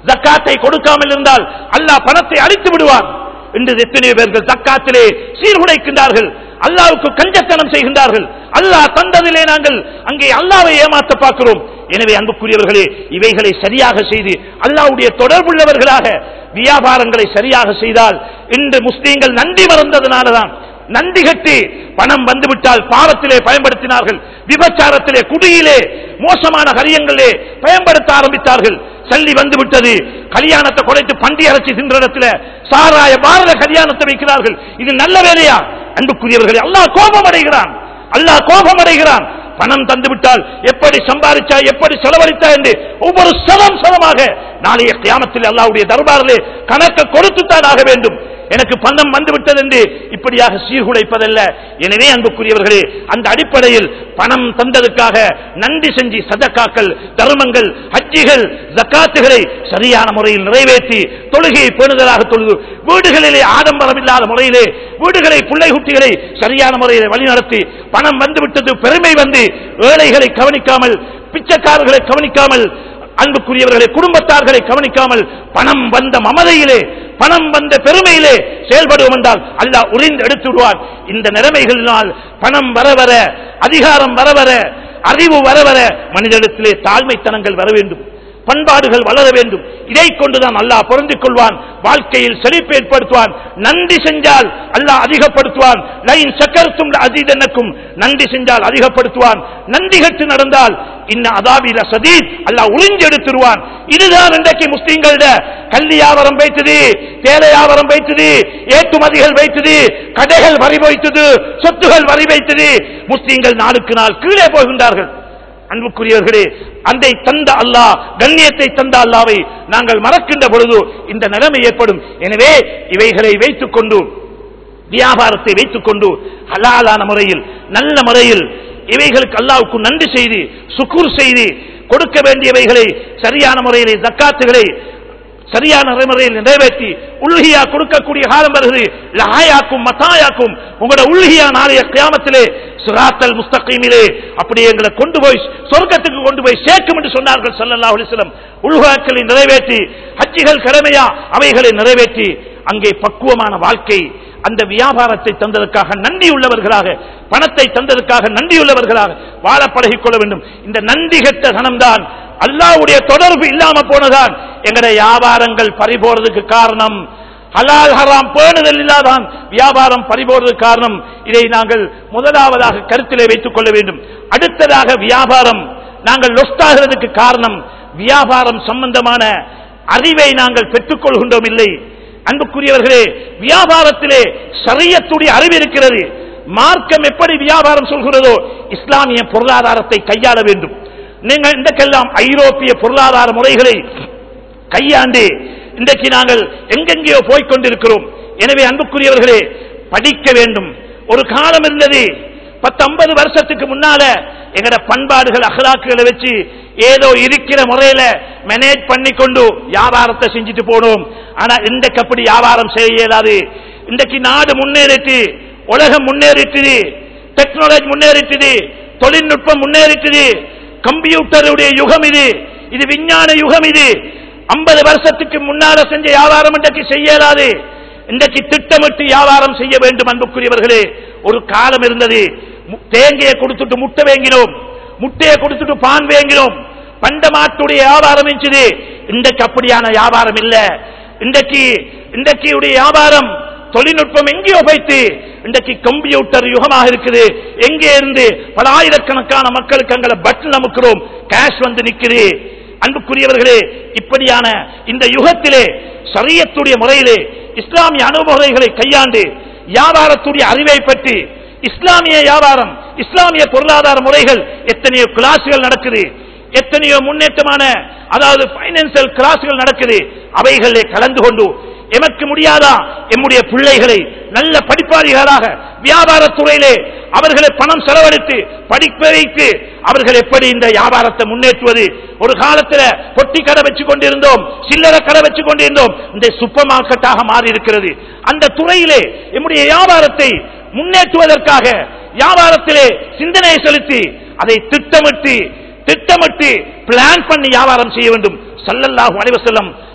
ஜக்காத்தை கொடுக்காமல் இருந்தால் அல்லாஹ் பணத்தை அழித்து விடுவான். இன்று எத்தனை பேர்கள் ஜக்காத்திலே சீர்குலைக்கின்றார்கள், அல்லாஹ்வுக்கு கஞ்சத்தனம் செய்கின்றார்கள். அல்லாஹ் தந்ததிலே நாங்கள் அங்கே அல்லாஹ்வை ஏமாற்ற பார்க்கிறோம். எனவே அன்புக்குரியவர்களே, இவைகளை சரியாக செய்து அல்லாஹ்வுடைய தொடர்புள்ளவர்களாக வியாபாரங்களை சரியாக செய்தால், இன்று முஸ்லீம்கள் நன்றி மறந்ததனால்தான், நன்றி கட்டி பணம் வந்துவிட்டால் பாவத்திலே பயன்படுத்தினார்கள், விபச்சாரத்திலே, குடியிலே, மோசமான காரியங்களிலே பயன்படுத்த ஆரம்பித்தார்கள். சல்லி வந்து விட்டது, கல்யாணத்தை குறைத்து பண்டி அரைச்சி தின்ற இடத்துல சாராய பாரத கல்யாணத்தை வைக்கிறார்கள். இது நல்ல வேலையா? அன்புக்குரியவர்களே, அல்லாஹ் கோபம் அடைகிறான், அல்லாஹ் கோபம் அடைகிறான். பணம் தந்துவிட்டால் எப்படி சம்பாதிச்சா, எப்படி செலவழித்தா என்று ஒவ்வொரு சதம் சதமாக நாளைய கியாமத்தில் அல்லாஹ்வுடைய தர்பாரிலே கணக்கு கொடுத்துத்தான் ஆக வேண்டும். எனக்கு பணம் வந்துவிட்டது என்று இப்படியாக சீர்குலைப்பதல்ல. எனவே அன்புக்குரியவர்களே, அந்த அடிப்படையில் பணம் தந்ததுக்காக நன்றி செஞ்சு சதக்காக்கள், தர்மங்கள், ஹஜ்ஜிகள், ஜக்காத்துகளை சரியான முறையில் நிறைவேற்றி தொழுகையை பேணுதலாக தொழுது, வீடுகளிலே ஆடம்பரம் இல்லாத முறையிலே வீடுகளை, பிள்ளை குட்டிகளை சரியான முறையில் வழிநடத்தி, பணம் வந்துவிட்டது பெருமை வந்து ஏழைகளை கவனிக்காமல், பிச்சைக்காரர்களை கவனிக்காமல், அன்புக்குரியவர்களை குடும்பத்தார்களை கவனிக்காமல், பணம் வந்த மமதையிலே, பணம் வந்த பெருமையிலே செயல்படுவோம் என்றால் அல்லாஹ் உரிந்து எடுத்து விடுவார். இந்த நிலைமைகளினால் பணம் வர வர, அதிகாரம் வர வர, அறிவு வர வர மனிதனிடத்திலே தாழ்மைத்தனங்கள் வர வேண்டும், பண்பாடுகள் வளர வேண்டும். இதை கொண்டுதான் அல்லாஹ் பொருந்திக் கொள்வான், வாழ்க்கையில் செழிப்பு ஏற்படுத்துவான். நன்றி செஞ்சால் அல்லாஹ் அதிகப்படுத்துவான். லைன் சக்கரத்தும் அதீதனக்கும், நன்றி செஞ்சால் அதிகப்படுத்துவான். நன்றி கட்டு நடந்தால் இன்ன அதாபில சதீத், அல்லாஹ் உறிஞ்சு எடுத்துருவான். இதுதான் இன்றைக்கு முஸ்லிம்களிட கல்வி வியாபாரம் வைத்தது, தேலை வியாபாரம் வைத்தது, ஏற்றுமதிகள் வைத்தது, கடைகள் வரி வைத்தது, சொத்துகள் வரி வைத்தது. முஸ்லிம்கள் நாளுக்கு நாள் கீழே போகின்றார்கள். அன்புக்குரியவர்களே, அந்த தந்த அல்லாஹ், கண்ணியத்தை தந்த அல்லாஹ்வை நாங்கள் மறக்கின்ற பொழுது இந்த நிலைமை ஏற்படும். எனவே இவைகளை வைத்துக் கொண்டு, வியாபாரத்தை வைத்துக் கொண்டு ஹலாலான முறையில், நல்ல முறையில் இவைகளுக்கு அல்லாஹ்வுக்கு நன்றி செய்து, சுக்கூர் செய்து, கொடுக்க வேண்டியவைகளை சரியான முறையிலே, ஜக்காத்துகளை சரியான முறையில் நிறைவேற்றி, உல்ஹியா கொடுக்கக்கூடிய காலம் வருகிறது. லஹாயாக்கும் மதாயாக்கும், உங்களோட உல்ஹியா நாளைய கியாமத்திலே சிராத்தல் முஸ்தகீமிலே அப்படியே எங்களை கொண்டு போய் சொர்க்கத்துக்கு கொண்டு போய் சேர்க்கும் என்று சொன்னார்கள் ஸல்லல்லாஹு அலைஹி வஸல்லம். உல்ஹாக்களை நிறைவேற்றி, ஹஜ்ஜிகள் கடமையா அவைகளை நிறைவேற்றி, அங்கே பக்குவமான வாழ்க்கை, அந்த வியாபாரத்தை தந்ததற்காக நன்றி உள்ளவர்களாக, பணத்தை தந்ததற்காக நன்றி உள்ளவர்களாக வாழ பழகிக் கொள்ள வேண்டும். இந்த நன்றி கெட்ட தனம்தான், அல்லாஹ்வுடைய தொடர்பு இல்லாம போனதான் எங்களுடைய வியாபாரங்கள் பறிபோறதுக்கு காரணம். ஹலால் ஹராம் பேணுதல் இல்லாதான் வியாபாரம் பறிபோறதுக்கு காரணம். இதை நாங்கள் முதலாவதாக கருத்திலே வைத்துக் கொள்ள வேண்டும். அடுத்ததாக வியாபாரம் நாங்கள் லொஸ்டாகிறதுக்கு காரணம், வியாபாரம் சம்பந்தமான அறிவை நாங்கள் பெற்றுக் கொள்கின்றோம் இல்லை. அன்புக்குரியவர்களே, வியாபாரத்திலே ஷரியத்துடைய அறிவு இருக்கிறது. மார்க்கம் எப்படி வியாபாரம் சொல்கிறதோ இஸ்லாமிய பொருளாதாரத்தை கையாள வேண்டும். நீங்கள் இன்றைக்கெல்லாம் ஐரோப்பிய பொருளாதார முறைகளை கையாண்டு இன்றைக்கு நாங்கள் எங்கெங்கேயோ போய்கொண்டிருக்கிறோம். எனவே அன்புக்குரியவர்களே, படிக்க வேண்டும். ஒரு காலம் இருந்தது, பத்து ஐம்பது வருஷத்துக்கு முன்னால எங்கட பண்பாடுகள், அகலாக்குகளை வச்சு ஏதோ இருக்கிற முறையில மேனேஜ் பண்ணி கொண்டு வியாபாரத்தை செஞ்சுட்டு போனோம். ஆனா இன்றைக்கு அப்படி வியாபாரம் செய்ய இயலாது. இன்றைக்கு நாடு முன்னேறிட்டு, உலகம் முன்னேறிட்டு, டெக்னாலஜி முன்னேறிட்டு, தொழில்நுட்பம் முன்னேறிட்டு, கம்ப்யூட்டருடைய யுகம் இது, இது விஞ்ஞான யுகம். இது ஐம்பது வருஷத்துக்கு முன்னால செஞ்ச வியாபாரம் இன்றைக்கு செய்யலாது. இன்றைக்கு திட்டமிட்டு வியாபாரம் செய்ய வேண்டும். அன்புக்குரியவர்களே, ஒரு காலம் இருந்தது, தேங்கையை கொடுத்துட்டு முட்டை வேங்கினோம், முட்டையை கொடுத்துட்டு பான் வேங்கினோம், பண்டமாட்டுடைய வியாபாரம் இருந்துச்சு. இன்றைக்கு அப்படியான வியாபாரம் இல்ல. இன்றைக்கு இன்றைக்கு வியாபாரம் தொழில்நுட்பம் எங்கேயோ போய்த்து இன்றைக்கு கம்ப்யூட்டர் யுகமாக இருக்குது. எங்கே இருந்து பல ஆயிரக்கணக்கான மக்களுக்கு அங்கே பட்டன் அமுக்கிறோம், கேஷ் வந்து நிற்குது. அன்புக்குரியவர்களே, இப்படியான இந்த யுகத்திலே ஷரியத்துடைய முறையிலே இஸ்லாமிய அனுமுறைகளை கையாண்டு வியாபாரத்துடைய அறிவை பற்றி, இஸ்லாமிய வியாபாரம், இஸ்லாமிய பொருளாதார முறைகள், எத்தனையோ கிளாஸ்கள் நடக்குது, எத்தனையோ முன்னேற்றமான அதாவது பைனான்சியல் கிளாஸ்கள் நடக்குது. அவைகளே கலந்து கொண்டு எமக்கு முடியாதா எம்முடைய பிள்ளைகளை நல்ல படிப்பாளிகளாக வியாபாரத்துறையிலே அவர்களை பணம் செலவழித்து படிக்க வைத்து அவர்கள் எப்படி இந்த வியாபாரத்தை முன்னேற்றுவது. ஒரு காலத்தில் பொட்டி கடை வச்சு கொண்டிருந்தோம், சில்லறை கடை வச்சு கொண்டிருந்தோம், இந்த சூப்பர் மார்க்கெட்டாக மாறி இருக்கிறது. அந்த துறையிலே எம்முடைய வியாபாரத்தை முன்னேற்றுவதற்காக வியாபாரத்திலே சிந்தனை செலுத்தி அதை திட்டமிட்டு திட்டமிட்டு பிளான் பண்ணி வியாபாரம் செய்ய வேண்டும். ஸல்லல்லாஹு அலைஹி வஸல்லம்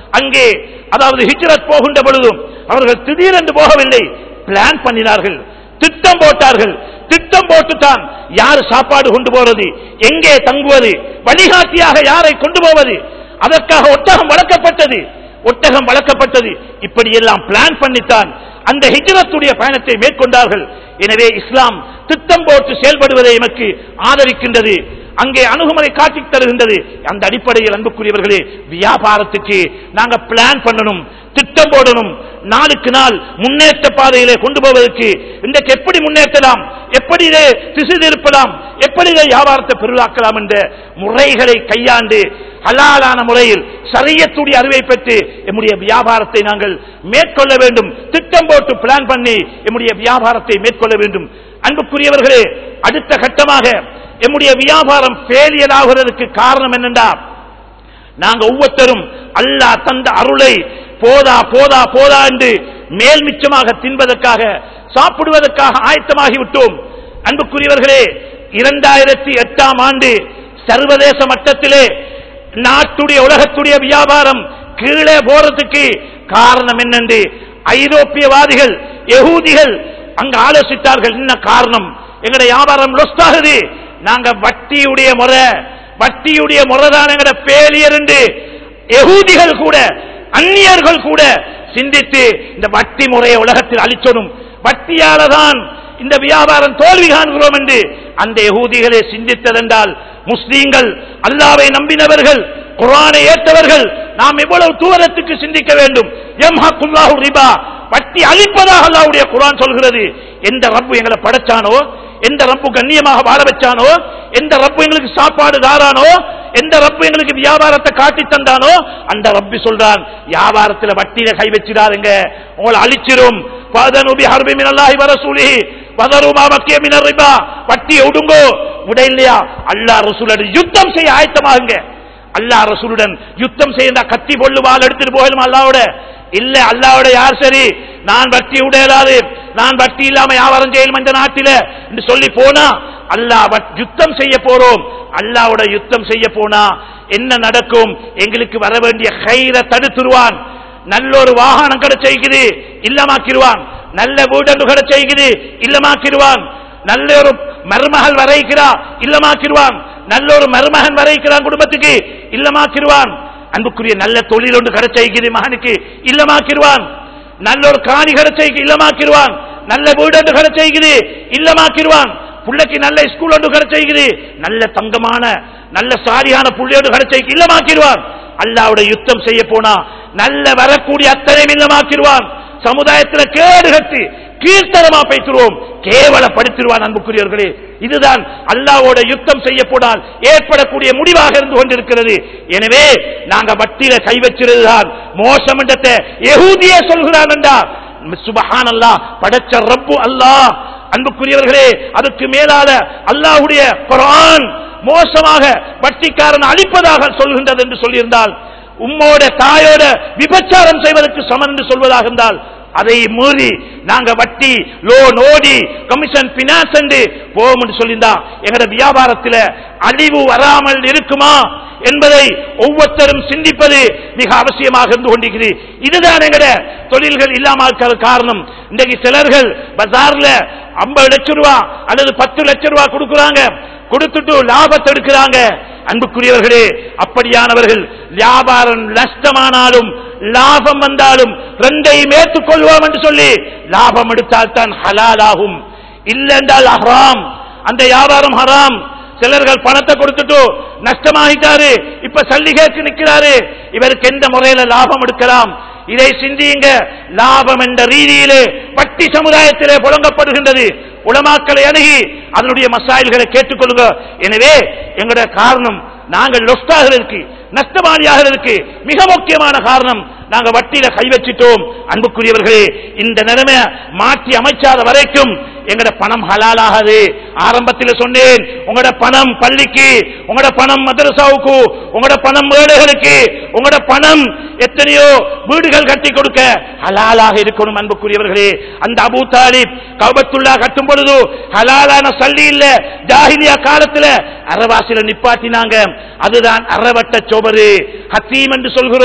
அங்கே அதாவது ஹிஜ்ரத் போகின்ற பொழுதும் அவர்கள் திடீரென்று போகவில்லை, பிளான் பண்ணினார்கள், திட்டம் போட்டார்கள். திட்டம் போட்டுத்தான் யார் சாப்பாடு கொண்டு போவது, எங்கே தங்குவது, வழிகாட்டியாக யாரை கொண்டு போவது, அதற்காக ஒட்டகம் வளர்க்கப்பட்டது ஒட்டகம் வளர்க்கப்பட்டது இப்படியெல்லாம் பிளான் பண்ணித்தான் அந்த ஹிஜ்ரத்துடைய பயணத்தை மேற்கொண்டார்கள். எனவே இஸ்லாம் திட்டம் போட்டு செயல்படுவதை எமக்கு ஆதரிக்கின்றது, அங்கே அணுகுமுறை காட்டி தருகின்றது. அந்த அடிப்படையில் அன்புக்குரியவர்களே, வியாபாரத்துக்கு நாங்க பிளான் பண்ணணும், திட்டம் போடணும். நாளுக்கு நாள் முன்னேற்ற பாதையிலே கொண்டு போவதற்கு இன்றைக்கு எப்படி முன்னேற்றலாம், எப்படி இதை திசை திருப்பலாம், எப்படி இதை வியாபாரத்தை பெருளாக்கலாம் என்ற முறைகளை கையாண்டு ஹலாலான முறையில் ஷரியத்துடைய அறிவை பெற்று நம்முடைய வியாபாரத்தை நாங்கள் மேற்கொள்ள வேண்டும். திட்டம் போட்டு பிளான் பண்ணி நம்முடைய வியாபாரத்தை மேற்கொள்ள வேண்டும். அன்புக்குரியவர்களே, அடுத்த கட்டமாக நம்முடைய வியாபாரம் ஃபெயிலியர் ஆகிறதுக்கு காரணம் என்னென்றால், நாங்கள் ஒவ்வொருத்தரும் அல்லாஹ் தந்த அருளை போதா போதா போதா என்று மேல் மிச்சமாக தின்பதற்காக சாப்பிடுவதற்காக ஆயத்தமாகிவிட்டோம். அன்புக்குரியவர்களே, இரண்டாயிரத்தி எட்டாம் ஆண்டு சர்வதேச மட்டத்திலே நாட்டுடைய உலகத்துடைய வியாபாரம் கீழே போறதுக்கு காரணம் என்னென்று ஐரோப்பியவாதிகள் யகூதிகள் அங்கு ஆலோசித்தார்கள். என்ன காரணம்? எங்களுடைய வியாபாரம் லொஸ்ட் ஆகுது, நாங்க வட்டியுடைய முறை வட்டியுடைய முறைதான் எங்கட ஃபெயிலியர் என்று யகூதிகள் கூட அந்நியர்கள் கூட சிந்தித்து இந்த வட்டி முறையை உலகத்தில் அழிச்சணும், வட்டியால தான் இந்த வியாபாரம் தோல்வி காண்கிறோம் என்று அந்த யகூதிகளே சிந்தித்ததென்றால், முஸ்லீம்கள் அல்லாஹ்வை நம்பினவர்கள் குர்ஆனை ஏற்றவர்கள் நாம் எவ்வளவு தூரத்துக்கு சிந்திக்க வேண்டும். யம்ஹகுல்லாஹு ரிபா, வட்டி அழிப்பதாக அல்லாஹ்வுடைய குர்ஆன் சொல்கிறது. எந்த ரப்பு எங்களை படைச்சானோ, எந்த ரப்பு கண்ணியமாக வாழ வச்சானோ, எந்த ரப்பு எங்களுக்கு சாப்பாடு தாரானோ, எந்த ரப்பு எங்களுக்கு வியாபாரத்தை காட்டி தந்தானோ, அந்த ரப்பி சொல்றான், வியாபாரத்தில் வட்டியில கை வச்சிடாருங்க, உங்களை அழிச்சிரும். வட்டியை விடுங்கோ, விட இல்லையா அல்லாஹ் ரசூலுடன் யுத்தம் செய்ய ஆயத்தமாகுங்க. அல்லாஹ் ரசூலுடன் யுத்தம் செய்ய கத்தி பொல்லு வாள் எடுத்துட்டு போகணும். அல்லாஹ்வோட இல்ல, அல்லாஹ்வோட யார் சரி, நான் வட்டி விடலாது, நான் வட்டி இல்லாம வியாபாரம் செய்யணும் இந்த நாட்டில என்று சொல்லி போனா அல்லாஹ் யுத்தம் செய்ய போறோம். அல்லாஹ்வோட யுத்தம் செய்ய போனா என்ன நடக்கும்? எங்களுக்கு வர வேண்டிய கைரை தடுத்துருவான். நல்ல ஒரு வாகனம் கிடைச்சிருக்குது, இல்லமாக்கிடுவான். நல்ல வீடு கிடைச்சிருக்குது, இல்லமாக்கிடுவான். நல்ல ஒரு மருமகள் வரைக்கிறா, இல்லமாக்கிடுவான். நல்ல ஒரு மருமகன் வரைக்கிறான் குடும்பத்துக்கு, இல்லமாக்கிடுவான். அன்புக்குரிய நல்ல தொழில் ஒன்று கிடைச்சிருக்குது மகனுக்கு, இல்லமாக்கிடுவான். நல்ல ஒரு காணி கிடைச்சிருக்கு, இல்லமாக்கிடுவான். நல்ல வீடு ஒன்று கிடைச்சிருக்குது, இல்லமாக்கிடுவான். புள்ளைக்கு நல்ல ஸ்கூல் ஒன்று கிடைச்சிருக்குது, நல்ல தங்கமான நல்ல சாரியான புள்ளையோடு கிடைச்சிருக்கு, இல்லமாக்கிடுவான். அல்லாஹ்வுடைய யுத்தம் செய்ய போனா நல்ல வரக்கூடிய அத்தனையும் இல்லமாக்கிடுவான். சமுதாயத்தில் கேடு கட்டி கீழ்த்தரமா பேசுவோம், கேவலப்படுத்திடுவான். அன்புக்குரியவர்களே, இதுதான் அல்லாஹ்வோட யுத்தம் செய்ய போனால் ஏற்படக்கூடிய முடிவாக இருந்து கொண்டிருக்கிறது. எனவே நாங்க வட்டியில கை வச்சிருந்தான் மோசம் என்றதை யகூதியே சொல்கிறான் என்றார். சுப்ஹானல்லாஹ், படைச்ச ரப்பு அல்லாஹ். அன்புக்குரியவர்களே, அதுக்கு மேலால அல்லாஹ்வுடைய குர்ஆன் மோசமாக வட்டிக்காரன் அழிப்பதாக சொல்கின்றது என்று சொல்லியிருந்தால், உம்மோட தாயோட விபச்சாரம் செய்வதற்கு சமன் என்று சொல்வதாக இருந்தால், அதை மீறி நாங்க வட்டி லோன் ஓடி கமிஷன் பினான்ஸ் என்று போவோம் என்று சொல்லியிருந்தா எங்கட வியாபாரத்தில் அழிவு வராமல் இருக்குமா என்பதை ஒவ்வொருத்தரும் சிந்திப்பது மிக அவசியமாக இருந்து கொண்டிருக்கிறது. இதுதான் எங்கட தொழில்கள் இல்லாமல் காரணம். இன்றைக்கு சிலர்கள் பஜார்ல ஐம்பது லட்சம் ரூபாய் அல்லது பத்து லட்சம் ரூபாய் கொடுக்கிறாங்க, கொடுத்துட்டு லாபத்தை எடுக்கிறாங்க. அன்புக்குரியவர்களே, அப்படியானவர்கள் வியாபாரம் நஷ்டமானாலும் லாபம் வந்தாலும் ரெண்டையும் ஏற்றுக்கொள்வோம் என்று சொல்லி லாபம் எடுத்தால் தான் ஹலால் ஆகும், இல்லை என்றால் ஹராம். அந்த வியாபாரம் ஹராம். சிலர்கள் பணத்தை கொடுத்துட்டு நஷ்டமாகிட்டாரு, இப்ப சல்லி கேட்டு நிற்கிறாரு, இவருக்கு எந்த முறையில லாபம் எடுக்கலாம்? இதை சிந்தியுங்க. லாபம் என்ற ரீதியிலே வட்டி சமுதாயத்திலே புழங்கப்படுகின்றது. உலமாக்களை அணுகி அதனுடைய மசாயில்களை கேட்டுக்கொள்ளுங்க. எனவே எங்களுடைய காரணம் நாங்கள் லொஸ்டாகிறதுக்கு, நஷ்டமானியாகிறதுக்கு மிக முக்கியமான காரணம் நாங்கள் வட்டியில கை வச்சிட்டோம். அன்புக்குரியவர்களே, இந்த நிலைமை மாற்றி அமைச்சாத வரைக்கும் எங்கட பணம் ஹலாலாகாது. ஆரம்பத்தில் சொன்னேன், உங்களோட பணம் பள்ளிக்கு, உங்களோட பணம் மதரசாவுக்கு, உங்களோட பணம் ஏழைகளுக்கு, உங்களோட பணம் எத்தனையோ வீடுகள் கட்டி கொடுக்க ஹலாலாக இருக்கணும். அன்புக்குரியவர்களே, அந்த அபூ தாலிப் கஅபத்துல்லா கட்டும் பொழுது ஹலாலான சல்லி இல்ல, ஜாஹிலியா காலத்துல அறவாசில நிப்பாட்டினாங்க. அதுதான் அறவட்ட சோபரு, ஹத்தீம் என்று சொல்கிறோம்.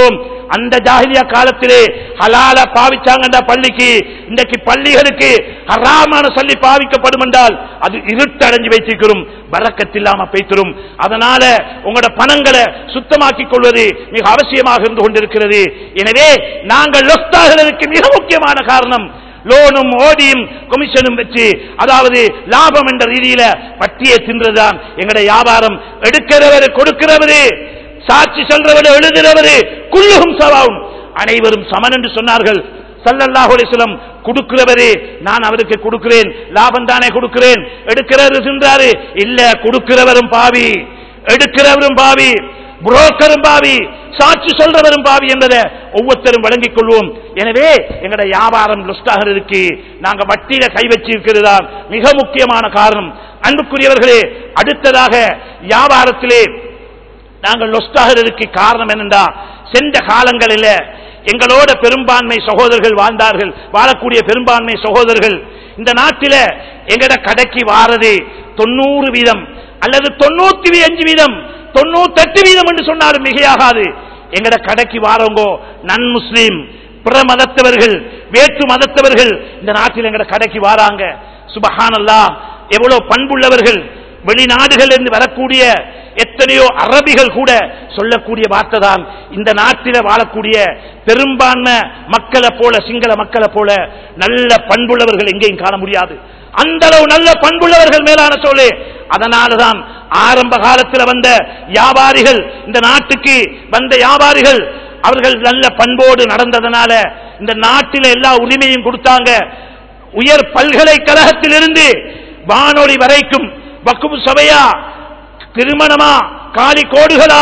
அந்த ஜாஹிலியா காலத்திலே ஹலால பாவிச்சாங்கன்ற பள்ளிக்கு இன்றைக்கு பள்ளிகளுக்கு ஹராமான சொல்லி பாவிக்கப்படும் என்றால் அது இருட்டடைஞ்சு வைத்திருக்கிறோம், பரக்கத்தில்லாம பேய்த்திரும். அதனால உங்களோட பணங்களை சுத்தமாக்கிக் கொள்வது மிக அவசியமாக இருந்து கொண்டிருக்கிறது. எனவே நாங்கள் லொஸ்தாகிறதுக்கு மிக முக்கியமான காரணம் லோனும் ஓடியும் கமிஷனும் வச்சு, அதாவது லாபம் என்ற ரீதியில பட்டியை தின்றதுதான் எங்களுடைய வியாபாரம். எடுக்கிறவரு கொடுக்கிறவரு, சாட்சி சொல்றவரு எழுதுறவரு, குல்லுஹும் சவாவும், அனைவரும் சமன் என்று சொன்னார்கள் ஸல்லல்லாஹு அலைஹி வஸல்லம். கொடுக்கிறவரு நான் அவருக்கு கொடுக்கிறேன், லாபம் தானே கொடுக்கிறேன், எடுக்கிறவர் சென்றாரு இல்ல, கொடுக்கிறவரும் பாவி, எடுக்கிறவரும் பாவி, புரோக்கரும் பாவி, சாட்சி சொல்றவரும் பாவி என்பதை ஒவ்வொருத்தரும் விளங்கிக் கொள்வோம். எனவே எங்களுடைய வியாபாரம் லுஸ்டாக இருக்கு, நாங்க வட்டியில கை வச்சிருக்கிறதா மிக முக்கியமான காரணம். அன்புக்குரியவர்களே, அடுத்ததாக வியாபாரத்திலே நாங்கள் லுஸ்டாக இருக்கு காரணம் என்னென்றா, சென்ற காலங்களில் எங்களோட பெரும்பான்மை சகோதரர்கள் வாழ்ந்தார்கள், வாழக்கூடிய பெரும்பான்மை சகோதரர்கள் இந்த நாட்டில எங்கட கடைக்கு வாரது தொண்ணூறு வீதம் அல்லது தொண்ணூத்தி அஞ்சு வீதம் தொண்ணூத்தி எட்டு வீதம் என்று சொன்னாலும் மிகையாகாது. எங்கட கடைக்கு வாரவங்கோ நன் முஸ்லீம், பிற மதத்தவர்கள், வேற்று மதத்தவர்கள் இந்த நாட்டில் எங்கட கடைக்கு வாராங்க. சுபஹானல்லாஹ், எவ்வளவு பண்புள்ளவர்கள். வெளிநாடுகள் இருந்து வரக்கூடிய எத்தனையோ அரபிகள் கூட சொல்லக்கூடிய வார்த்தை தான், இந்த நாட்டில் வாழக்கூடிய பெரும்பான்மை மக்களை போல, சிங்கள மக்களை போல நல்ல பண்புள்ளவர்கள் எங்கேயும் காண முடியாது. அந்த அளவு நல்ல பண்புள்ளவர்கள் மேலான சொல்லு. அதனாலதான் ஆரம்ப காலத்தில் வந்த வியாபாரிகள், இந்த நாட்டுக்கு வந்த வியாபாரிகள், அவர்கள் நல்ல பண்போடு நடந்ததனால இந்த நாட்டில் எல்லா உரிமையும் கொடுத்தாங்க. உயர் பல்கலைக்கழகத்திலிருந்து வானொலி வரைக்கும், வக்ஃப் சபையா, திருமணமா, காலி கோடுகளா,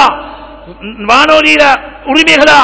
வானொலியில உரிமைகளா,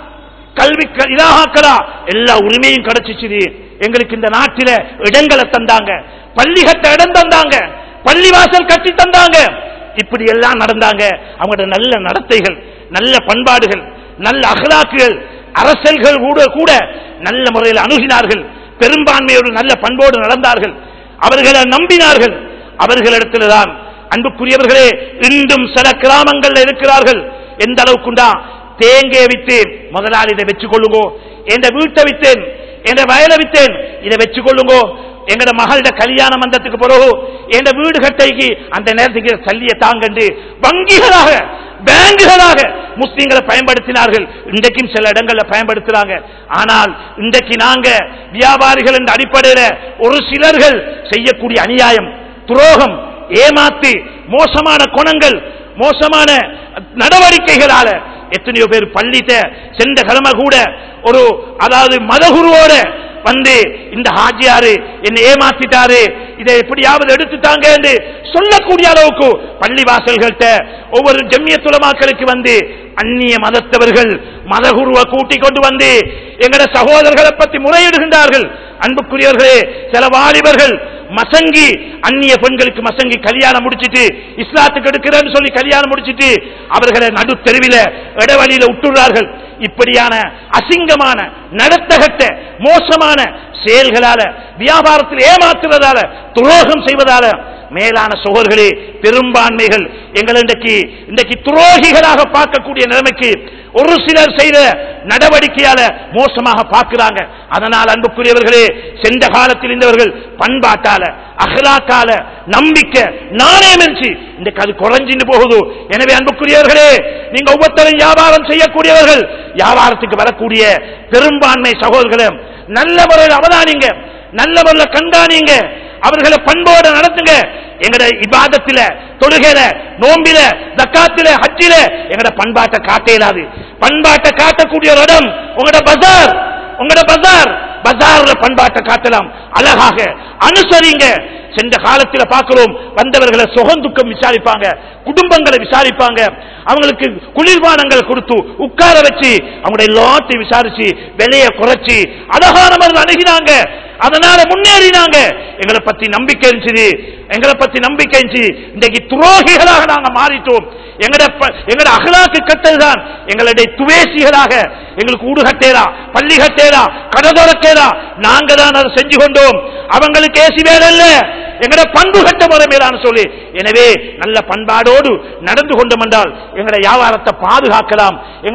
கல்வி இலாகாக்களா, எல்லா உரிமையும் கிடைச்சிச்சு. எங்களுக்கு இந்த நாட்டில இடங்களை தந்தாங்க, பள்ளி கட்ட இடம் தந்தாங்க, பள்ளிவாசல் கட்டி தந்தாங்க. இப்படி எல்லாம் நடந்தாங்க. அவங்களோட நல்ல நடத்தைகள், நல்ல பண்பாடுகள், நல்ல அகலாக்குகள், அரசல்கள் கூட கூட நல்ல முறையில் அணுகினார்கள். பெரும்பான்மையோடு நல்ல பண்போடு நடந்தார்கள். அவர்களை நம்பினார்கள். அவர்களிடத்தில்தான் அன்புக்குரியவர்களே இன்றும் சில கிராமங்கள் இருக்கிறார்கள். எந்த அளவுக்குண்டா, தேங்காய் வித்தேன் முதலாளி, இதை வச்சு கொள்ளுங்கோ, என் வீட்டை வித்தேன், என் வயலை வித்தேன், இதை வச்சு கொள்ளுங்கோ, எங்கட மகள கல்யாண மந்தத்துக்கு பிறகு என் வீடு கட்டைக்கு அந்த நேரத்துக்கு சல்லிய தாங்கண்டு வங்கிகளாக, பேங்குகளாக முஸ்லீம்களை பயன்படுத்தினார்கள். இன்றைக்கும் சில இடங்களில் பயன்படுத்துறாங்க. ஆனால் இன்றைக்கு நாங்க வியாபாரிகள் என்ற அடிப்படையில் ஒரு சிலர்கள் செய்யக்கூடிய அநியாயம், துரோகம், ஏமாத்து, மோசமான குணங்கள், மோசமான நடவடிக்கைகளால எத்தனையோ பேர் பள்ளித்த சென்ற கிழமை கூட ஒரு, அதாவது மதகுருவோட வந்து இந்த ஹாஜியாரு என்னை ஏமாத்திட்டாரு, இதை எப்படியாவது எடுத்துட்டாங்க என்று சொல்லக்கூடிய அளவுக்கு பள்ளி வாசல்கள்கிட்ட ஒவ்வொரு ஜம்மியத் உலமாக்களுக்கு வந்து அந்நிய மதத்தவர்கள் மதகுருவை கூட்டிக் கொண்டு வந்து எங்கட சகோதரர்களை பற்றி முறையிடுகின்றார்கள். அன்புக்குரியவர்களே, சில வாலிபர்கள் மசங்கி, அந்நிய பெண்களுக்கு மசங்கி கல்யாணம் முடிச்சிட்டு இஸ்லாத்துக்கு எடுக்கிறேன்னு சொல்லி கல்யாணம் முடிச்சிட்டு அவர்களை நடு தெருவில இடவழியில விட்டுறார்கள். இப்படியான அசிங்கமான நடத்தகட்ட மோசமான செயல்களால, வியாபாரத்தில் ஏமாற்றுவதால, துரோகம் செய்வதால மேலான சகோதரர்களே, பெரும்பான்மைகள் எங்கள் இன்றைக்கு இன்றைக்கு துரோகிகளாக பார்க்கக்கூடிய நிலைமைக்கு ஒரு சிலர் செய்த நடவடிக்கையால மோசமாக பார்க்கிறாங்க. அதனால் அன்புக்குரியவர்களே, சென்ற காலத்தில் இருந்தவர்கள் பண்பாட்டால, அகலாக்கால, நம்பிக்கை, நாணயமின்றி இன்றைக்கு அது குறைஞ்சின்னு போகுது. எனவே அன்புக்குரியவர்களே, நீங்க ஒவ்வொருத்தரும் வியாபாரம் செய்யக்கூடியவர்கள், வியாபாரத்துக்கு வரக்கூடிய பெரும்பான்மை சகோதரர்களை நல்ல முறையில் அவதானிங்க, நல்ல முறையில் கண்காணிங்க, அவர்களை பண்போடு நடத்துங்க. எங்கட இபாதத்தில, தொழுகையில, நோம்பில, ஜக்காத்தில, ஹஜ்ஜில எங்கட பண்பாட்டை காட்ட இயலாது. பண்பாட்டை காட்டக்கூடிய ஒரு இடம் உங்களோட பஜார். உங்களோட பஜார் பஜார்ல பண்பாட்டை காட்டலாம். அழகாக அனுசரிங்க. சென்ற காலத்தில் பார்க்கிறோம், வந்தவர்களை சுகந்துக்கம் விசாரிப்பாங்க, குடும்பங்களை விசாரிப்பாங்க, அவங்களுக்கு குளிர்பானங்கள் கொடுத்து உட்கார வச்சு அவங்களுடைய எல்லாத்தையும் விசாரிச்சு விலையை குறைச்சி அழகான முறையில் அணுகினாங்க. அதனால முன்னேறினாங்க. எங்களை பத்தி நம்பிக்கை இருந்துச்சு, எங்களை பத்தி நம்பிக்கை இருந்துச்சு. இன்றைக்கு துரோகிகளாக நாங்க மாறிட்டோம். எங்கட எங்கட அகலாக்கு கட்டதுதான் எங்களுடைய துவேசிகளாக எங்களுக்கு ஊடு கட்டேரா, பள்ளி கட்டேரா, கடதொரக்கேரா, நாங்க தான் அதை செஞ்சு கொண்டோம். அவங்களுக்கு ஏசி வேலை இல்ல, எங்கட பண்பு கட்ட முறை மேலான சொல்லி. எனவே நல்ல பண்பாடோடு நடந்து கொண்டோம் என்றால் எங்களுடைய வியாபாரத்தை பாதுகாக்கலாம், எங்களோட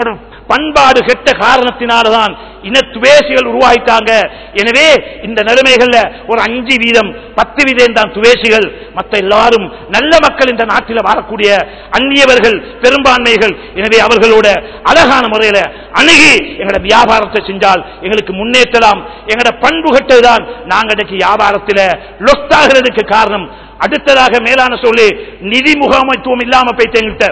பண்பாடு கெட்ட காரணத்தினால்தான் இனத்துவேசிகள் உருவாயிட்டாங்க. எனவே இந்த நிலைமைகள்ல ஒரு அஞ்சு வீதம் பத்து வீதம் தான் துவேசிகள், மற்ற எல்லாரும் நல்ல மக்கள் இந்த நாட்டில் வரக்கூடிய அந்நியவர்கள் பெரும்பான்மைகள். எனவே அவர்களோட அழகான முறையில அணுகி எங்களோட வியாபாரத்தை செஞ்சால் எங்களுக்கு முன்னேற்றலாம். எங்களோட பண்பு கெட்டதுதான் நாங்க இன்னைக்கு வியாபாரத்தில் லொஸ்டாகிறதுக்கு காரணம். அடுத்ததாக மேலான சொல்லி நிதி முகாமைத்துவம் இல்லாம போயிட்டு எங்கள்கிட்ட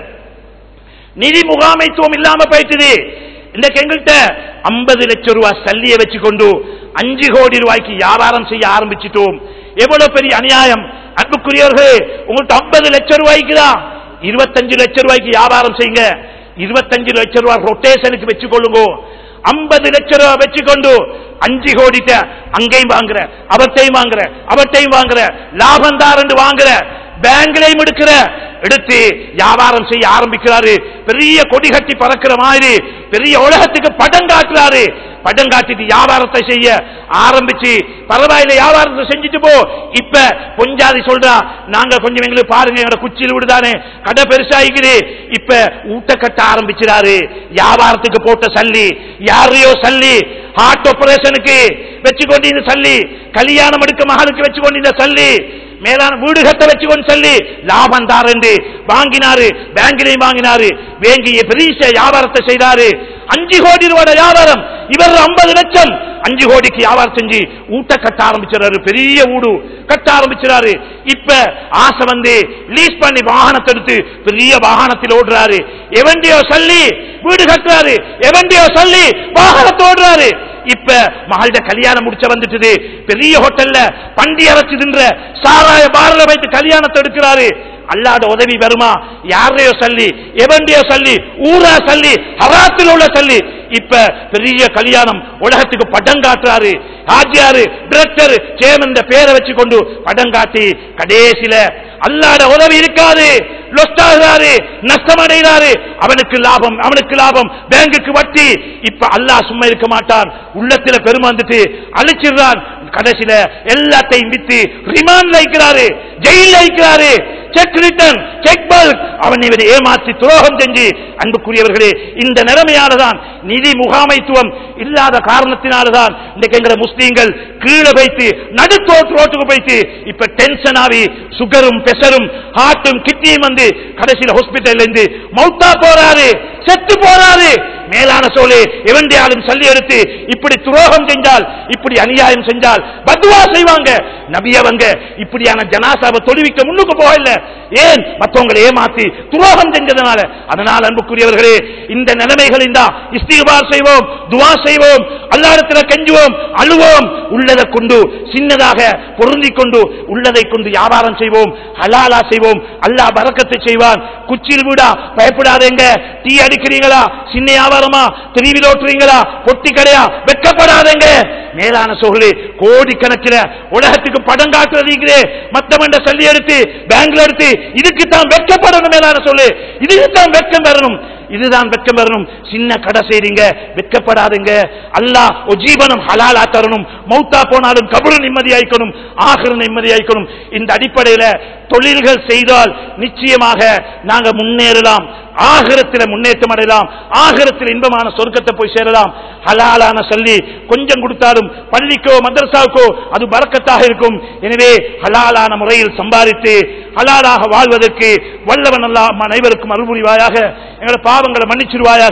நிதி முகாமைத்துவம் இல்லாம போயிட்டது. இன்னைக்கு எங்கள்கிட்ட ஐம்பது லட்சம் ரூபாய் சல்லியை வச்சுக்கொண்டு அஞ்சு கோடி ரூபாய்க்கு வியாபாரம் செய்ய ஆரம்பிச்சிட்டோம். எவ்வளவு பெரிய அநியாயம் அன்புக்குரியவர்களே. உங்களுக்கு ஐம்பது லட்சம் ரூபாய்க்கு தான் இருபத்தஞ்சு லட்சம் ரூபாய்க்கு வியாபாரம் செய்யுங்க. இருபத்தஞ்சு லட்சம் ரூபாய் ரொட்டேஷனுக்கு வச்சுக்கொள்ளுங்க. ஐம்பது லட்சம் ரூபாய் வச்சுக்கொண்டு அஞ்சு கோடிட்ட அங்கேயும் வாங்குற, அவற்றையும் வாங்குற, அவற்றையும் வாங்குற, லாபம் தான் வாங்குற, பேங்க்லையும் எடுக்கிற, எடுத்து வியாபாரம் செய்ய ஆரம்பிக்கிறாரு. பெரிய கொடி கட்டி பறக்கிற மாதிரி பெரிய உலகத்துக்கு படம் காட்டுறாரு. படம் காட்டிட்டு வியாபாரத்தை செய்ய ஆரம்பிச்சு பரவாயில்ல வியாபாரத்தை செஞ்சுட்டு போ. இப்ப கொஞ்சாதி சொல்றா, நாங்க கொஞ்சம் எங்களுக்கு பாருங்க, எங்களோட குச்சியில் விடுதானே கடை பெருசாகிக்குது. இப்ப ஊட்ட கட்ட ஆரம்பிச்சாரு. வியாபாரத்துக்கு போட்ட சல்லி யாரையோ சல்லி, ஹார்ட் ஆபரேஷனுக்கு வச்சு கொண்டு சல்லி, கல்யாணம் எடுக்க மகளுக்கு வச்சு கொண்டு சல்லி, மேலான வீடு கட்ட வச்சுக்கொண்டு சொல்லி லாபம் தார் என்று வாங்கினாரு. பேங்கிலையும் வாங்கினாரு. வேங்கிய பெரிய வியாபாரத்தை செய்தாரு. அஞ்சு கோடி ரூபாய் வியாபாரம், இவர் ஐம்பது லட்சம் அஞ்சு கோடிக்கு வியாபாரம் செஞ்சு ஊட்ட கட்ட ஆரம்பிச்சாரு. பெரிய ஊடு கட்ட ஆரம்பிச்சாரு. இப்ப ஆசை வந்து லீஸ் பண்ணி வாகனத்தை எடுத்து பெரிய வாகனத்தில் ஓடுறாரு. எவண்டியோ சொல்லி வீடு கட்டுறாரு, எவண்டியோ சொல்லி வாகனத்தை ஓடுறாரு. இப்ப மகளிட கல்யாணம் முடிச்ச வந்துட்டு பெரிய ஹோட்டல்ல பண்டி அரைச்சு தின்ற சாராய பார்ல வைத்து கல்யாணத்தை எடுக்கிறாரு. அல்லாத உதவி வருமா? யாரையோ சொல்லி, எவண்டியோ சொல்லி, ஊரா சொல்லி, ஹராத்தில் உள்ள சொல்லி இப்ப பெரிய கல்யாணம் உலகத்துக்கு படம் காட்டுறாரு. ஆஜியாரு டிரெக்டர் சேமன் பேரை வச்சு கொண்டு படம் காட்டி கடைசியில அல்லாத உதவி இருக்காது, லொஸ்டாகிறாரு, நஷ்டமடைகிறாரு. அவனுக்கு லாபம், அவனுக்கு லாபம், பேங்குக்கு வட்டி. இப்ப அல்லாஹ் சும்மா இருக்க மாட்டான். உள்ளத்துல பெருமை வந்துட்டு அழிச்சிடுறான். கடைசியில எல்லாத்தையும் வித்து ரிமாண்ட் வைக்கிறாரு, ஜெயில வைக்கிறாரு. செக் ரிட்டர்ன், செக் பல்க் அவனை ஏமாற்றி துரோகம் செஞ்சு. அன்புக்குரியவர்களே, இந்த நிலைமையானதான் நிதி முகாமைத்துவம் இல்லாத காரணத்தினால்தான் இன்றைக்கு எங்களை முஸ்லீம்கள் கீழே வைத்து நடுத்தோட்டு ரோட்டுக்கு போயிட்டு இப்ப டென்ஷன் ஆகி சுகரும் பெசரும் ஹார்ட்டும் கிட்னியும் வந்து கடைசியில் ஹாஸ்பிட்டல் இருந்து மௌத்தா போறாரு, செத்து போறாரு. மேலான சோலே எவண்டியாலும் சொல்லி எடுத்து இப்படி துரோகம் செஞ்சால், இப்படி அநியாயம் செஞ்சால் பத்வா செய்வாங்க. நபியவங்க இப்படியான ஜனாசாவை தொழுவிக்க முன்னுக்கு போகல. ஏன்? மற்றவங்களை ஏமாத்தி துரோகம் செஞ்சதனால. அதனால் அன்புக்குரியவர்களே, இந்த நிலைமைகளில் தான் இஸ்திக்பார் செய்வோம், துஆ செய்வோம், அல்லாஹ்விடத்தில் கெஞ்சுவோம், அழுவோம். உள்ளதை கொண்டு சின்னதாக பொருந்திக் கொண்டு உள்ளதை கொண்டு வியாபாரம் செய்வோம், ஹலாலா செய்வோம். அல்லாஹ் பரக்கத்தை செய்வான். குச்சில் வீடா பயப்படாதேங்க. டீ அடிக்கிறீங்களா, சின்ன வியாபாரமா, திருவிழா ஓட்டுறீங்களா, பொட்டி கடையா, வெட்கப்படாதேங்க. மேலான சோழே, கோடிக்கணக்கில் உலகத்துக்கு படம் காட்டுறீங்களே, மத்தமண்ட சொல்லி எடுத்து பேங்க்ல எடுத்து இதுக்குத்தான் வெட்கப்படணும். மேலான சொல்லு, இதுக்குத்தான் வெட்கம் பெறணும், இதுதான் வெட்கம் பெறணும். சின்ன கடை செய்றீங்க, வெட்கப்படாதுங்க. அல்லாஹ் ஜீவனம் ஹலாலா தரணும். மௌத்தா போனாலும் கபரு நிம்மதியாய்க்கணும், ஆகிர நிம்மதியாய்க்கணும். இந்த அடிப்படையில தொழில்கள் செய்தால் நிச்சயமாக நாங்க முன்னேறலாம், ஆகிரத்தில் முன்னேற்றம் அடையலாம், ஆகிரத்தில் இன்பமான சொர்க்கத்தை போய் சேரலாம். ஹலாலான சொல்லி கொஞ்சம் கொடுத்தாலும் பள்ளிக்கோ மதரசாவுக்கோ அது பரக்கத்தாக இருக்கும். எனவே ஹலாலான முறையில் சம்பாதித்து ஹலாலாக வாழ்வதற்கு வல்லவன் அல்லாஹ் அனைவருக்கும் அருள் புரிவாயாக. எங்களை பாவங்களை மன்னிச்சிருவாயாக,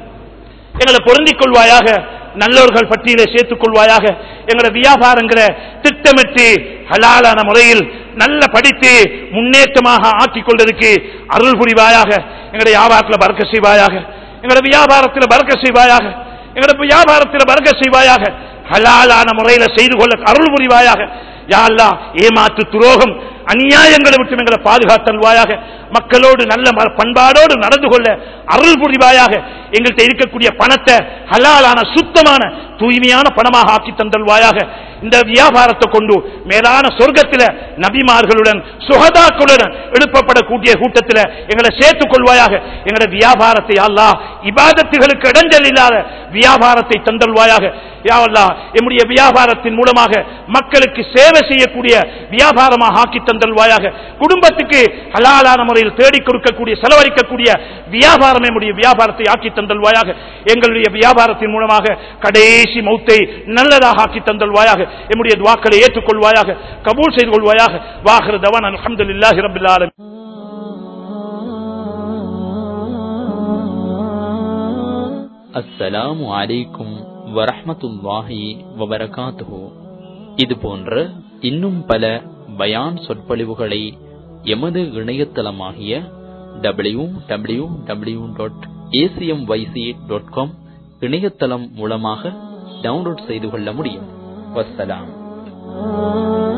எங்களை பொருந்திக் கொள்வாயாக, நல்லோர்கள் பட்டியலை சேர்த்துக் கொள்வாயாக. எங்களை வியாபாரங்கிற திட்டமிட்டு ஹலாலான முறையில் நல்ல படித்து முன்னேற்றமாக ஆக்கிக் கொள்வதற்கு அருள் புரிவாயாக. எங்களுடைய வியாபாரத்தில் பறக்க செய்வாயாக, எங்களுடைய வியாபாரத்தில் பறக்க செய்வாயாக, எங்களுடைய வியாபாரத்தில் பறக்க செய்வாயாக. ஹலாலான முறையில செய்து கொள்ள அருள் புரிவாயாக. யா அல்லாஹ், ஏமாற்று துரோகம் அநியாயங்களை விட்டு எங்களை பாதுகாத்தல்வாயாக. மக்களோடு நல்ல பண்பாடோடு நடந்து கொள்ள அருள் புரிவாயாக. எங்கள்கிட்ட இருக்கக்கூடிய பணத்தை ஹலாலான சுத்தமான தூய்மையான பணமாக ஆக்கி தந்தல்வாயாக. இந்த வியாபாரத்தை கொண்டு மேலான சொர்க்கத்தில் நபிமார்களுடன் சுஹதாக்களுடன் எழுப்பப்படக்கூடிய கூட்டத்தில் எங்களை சேர்த்துக் கொள்வாயாக. எங்களுடைய வியாபாரத்தை அல்லாஹ் இபாதத்துகளுக்கு இடைஞ்சல் இல்லாத வியாபாரத்தை தந்தல்வாயாக. யா அல்லாஹ், எம்முடைய வியாபாரத்தின் மூலமாக மக்களுக்கு சேவை செய்யக்கூடிய வியாபாரமாக ஆக்கி தந்தல்வாயாக. குடும்பத்துக்கு ஹலாலான முறையில் தேடி கொடுக்கக்கூடிய செலவழிக்கக்கூடிய வியாபாரம் எம்முடைய வியாபாரத்தை ஆக்கி தந்தல்வாயாக. எங்களுடைய வியாபாரத்தின் மூலமாக கடைசி மௌத்தை நல்லதாக ஆக்கி தந்தல்வாயாக. எம்முடைய துஆக்களை ஏற்றுக்கொள்வாயாக, கபூல் செய்து கொள்வாயாக. வாஹிரு தவானா அல்ஹம்துலில்லாஹி ரப்பில் ஆலமீன். அஸ்ஸலாமு அலைக்கும் வரஹ்மத்துல்லாஹி வபரகாத்துஹு. இது போன்ற இன்னும் பல பயான் சொற்பொழிவுகளை எமது இணையதளமாகிய W W W dot ACMYC dot com இணையதளம் மூலமாக டவுன்லோட் செய்து கொள்ள முடியும். வஸ்ஸலாம்.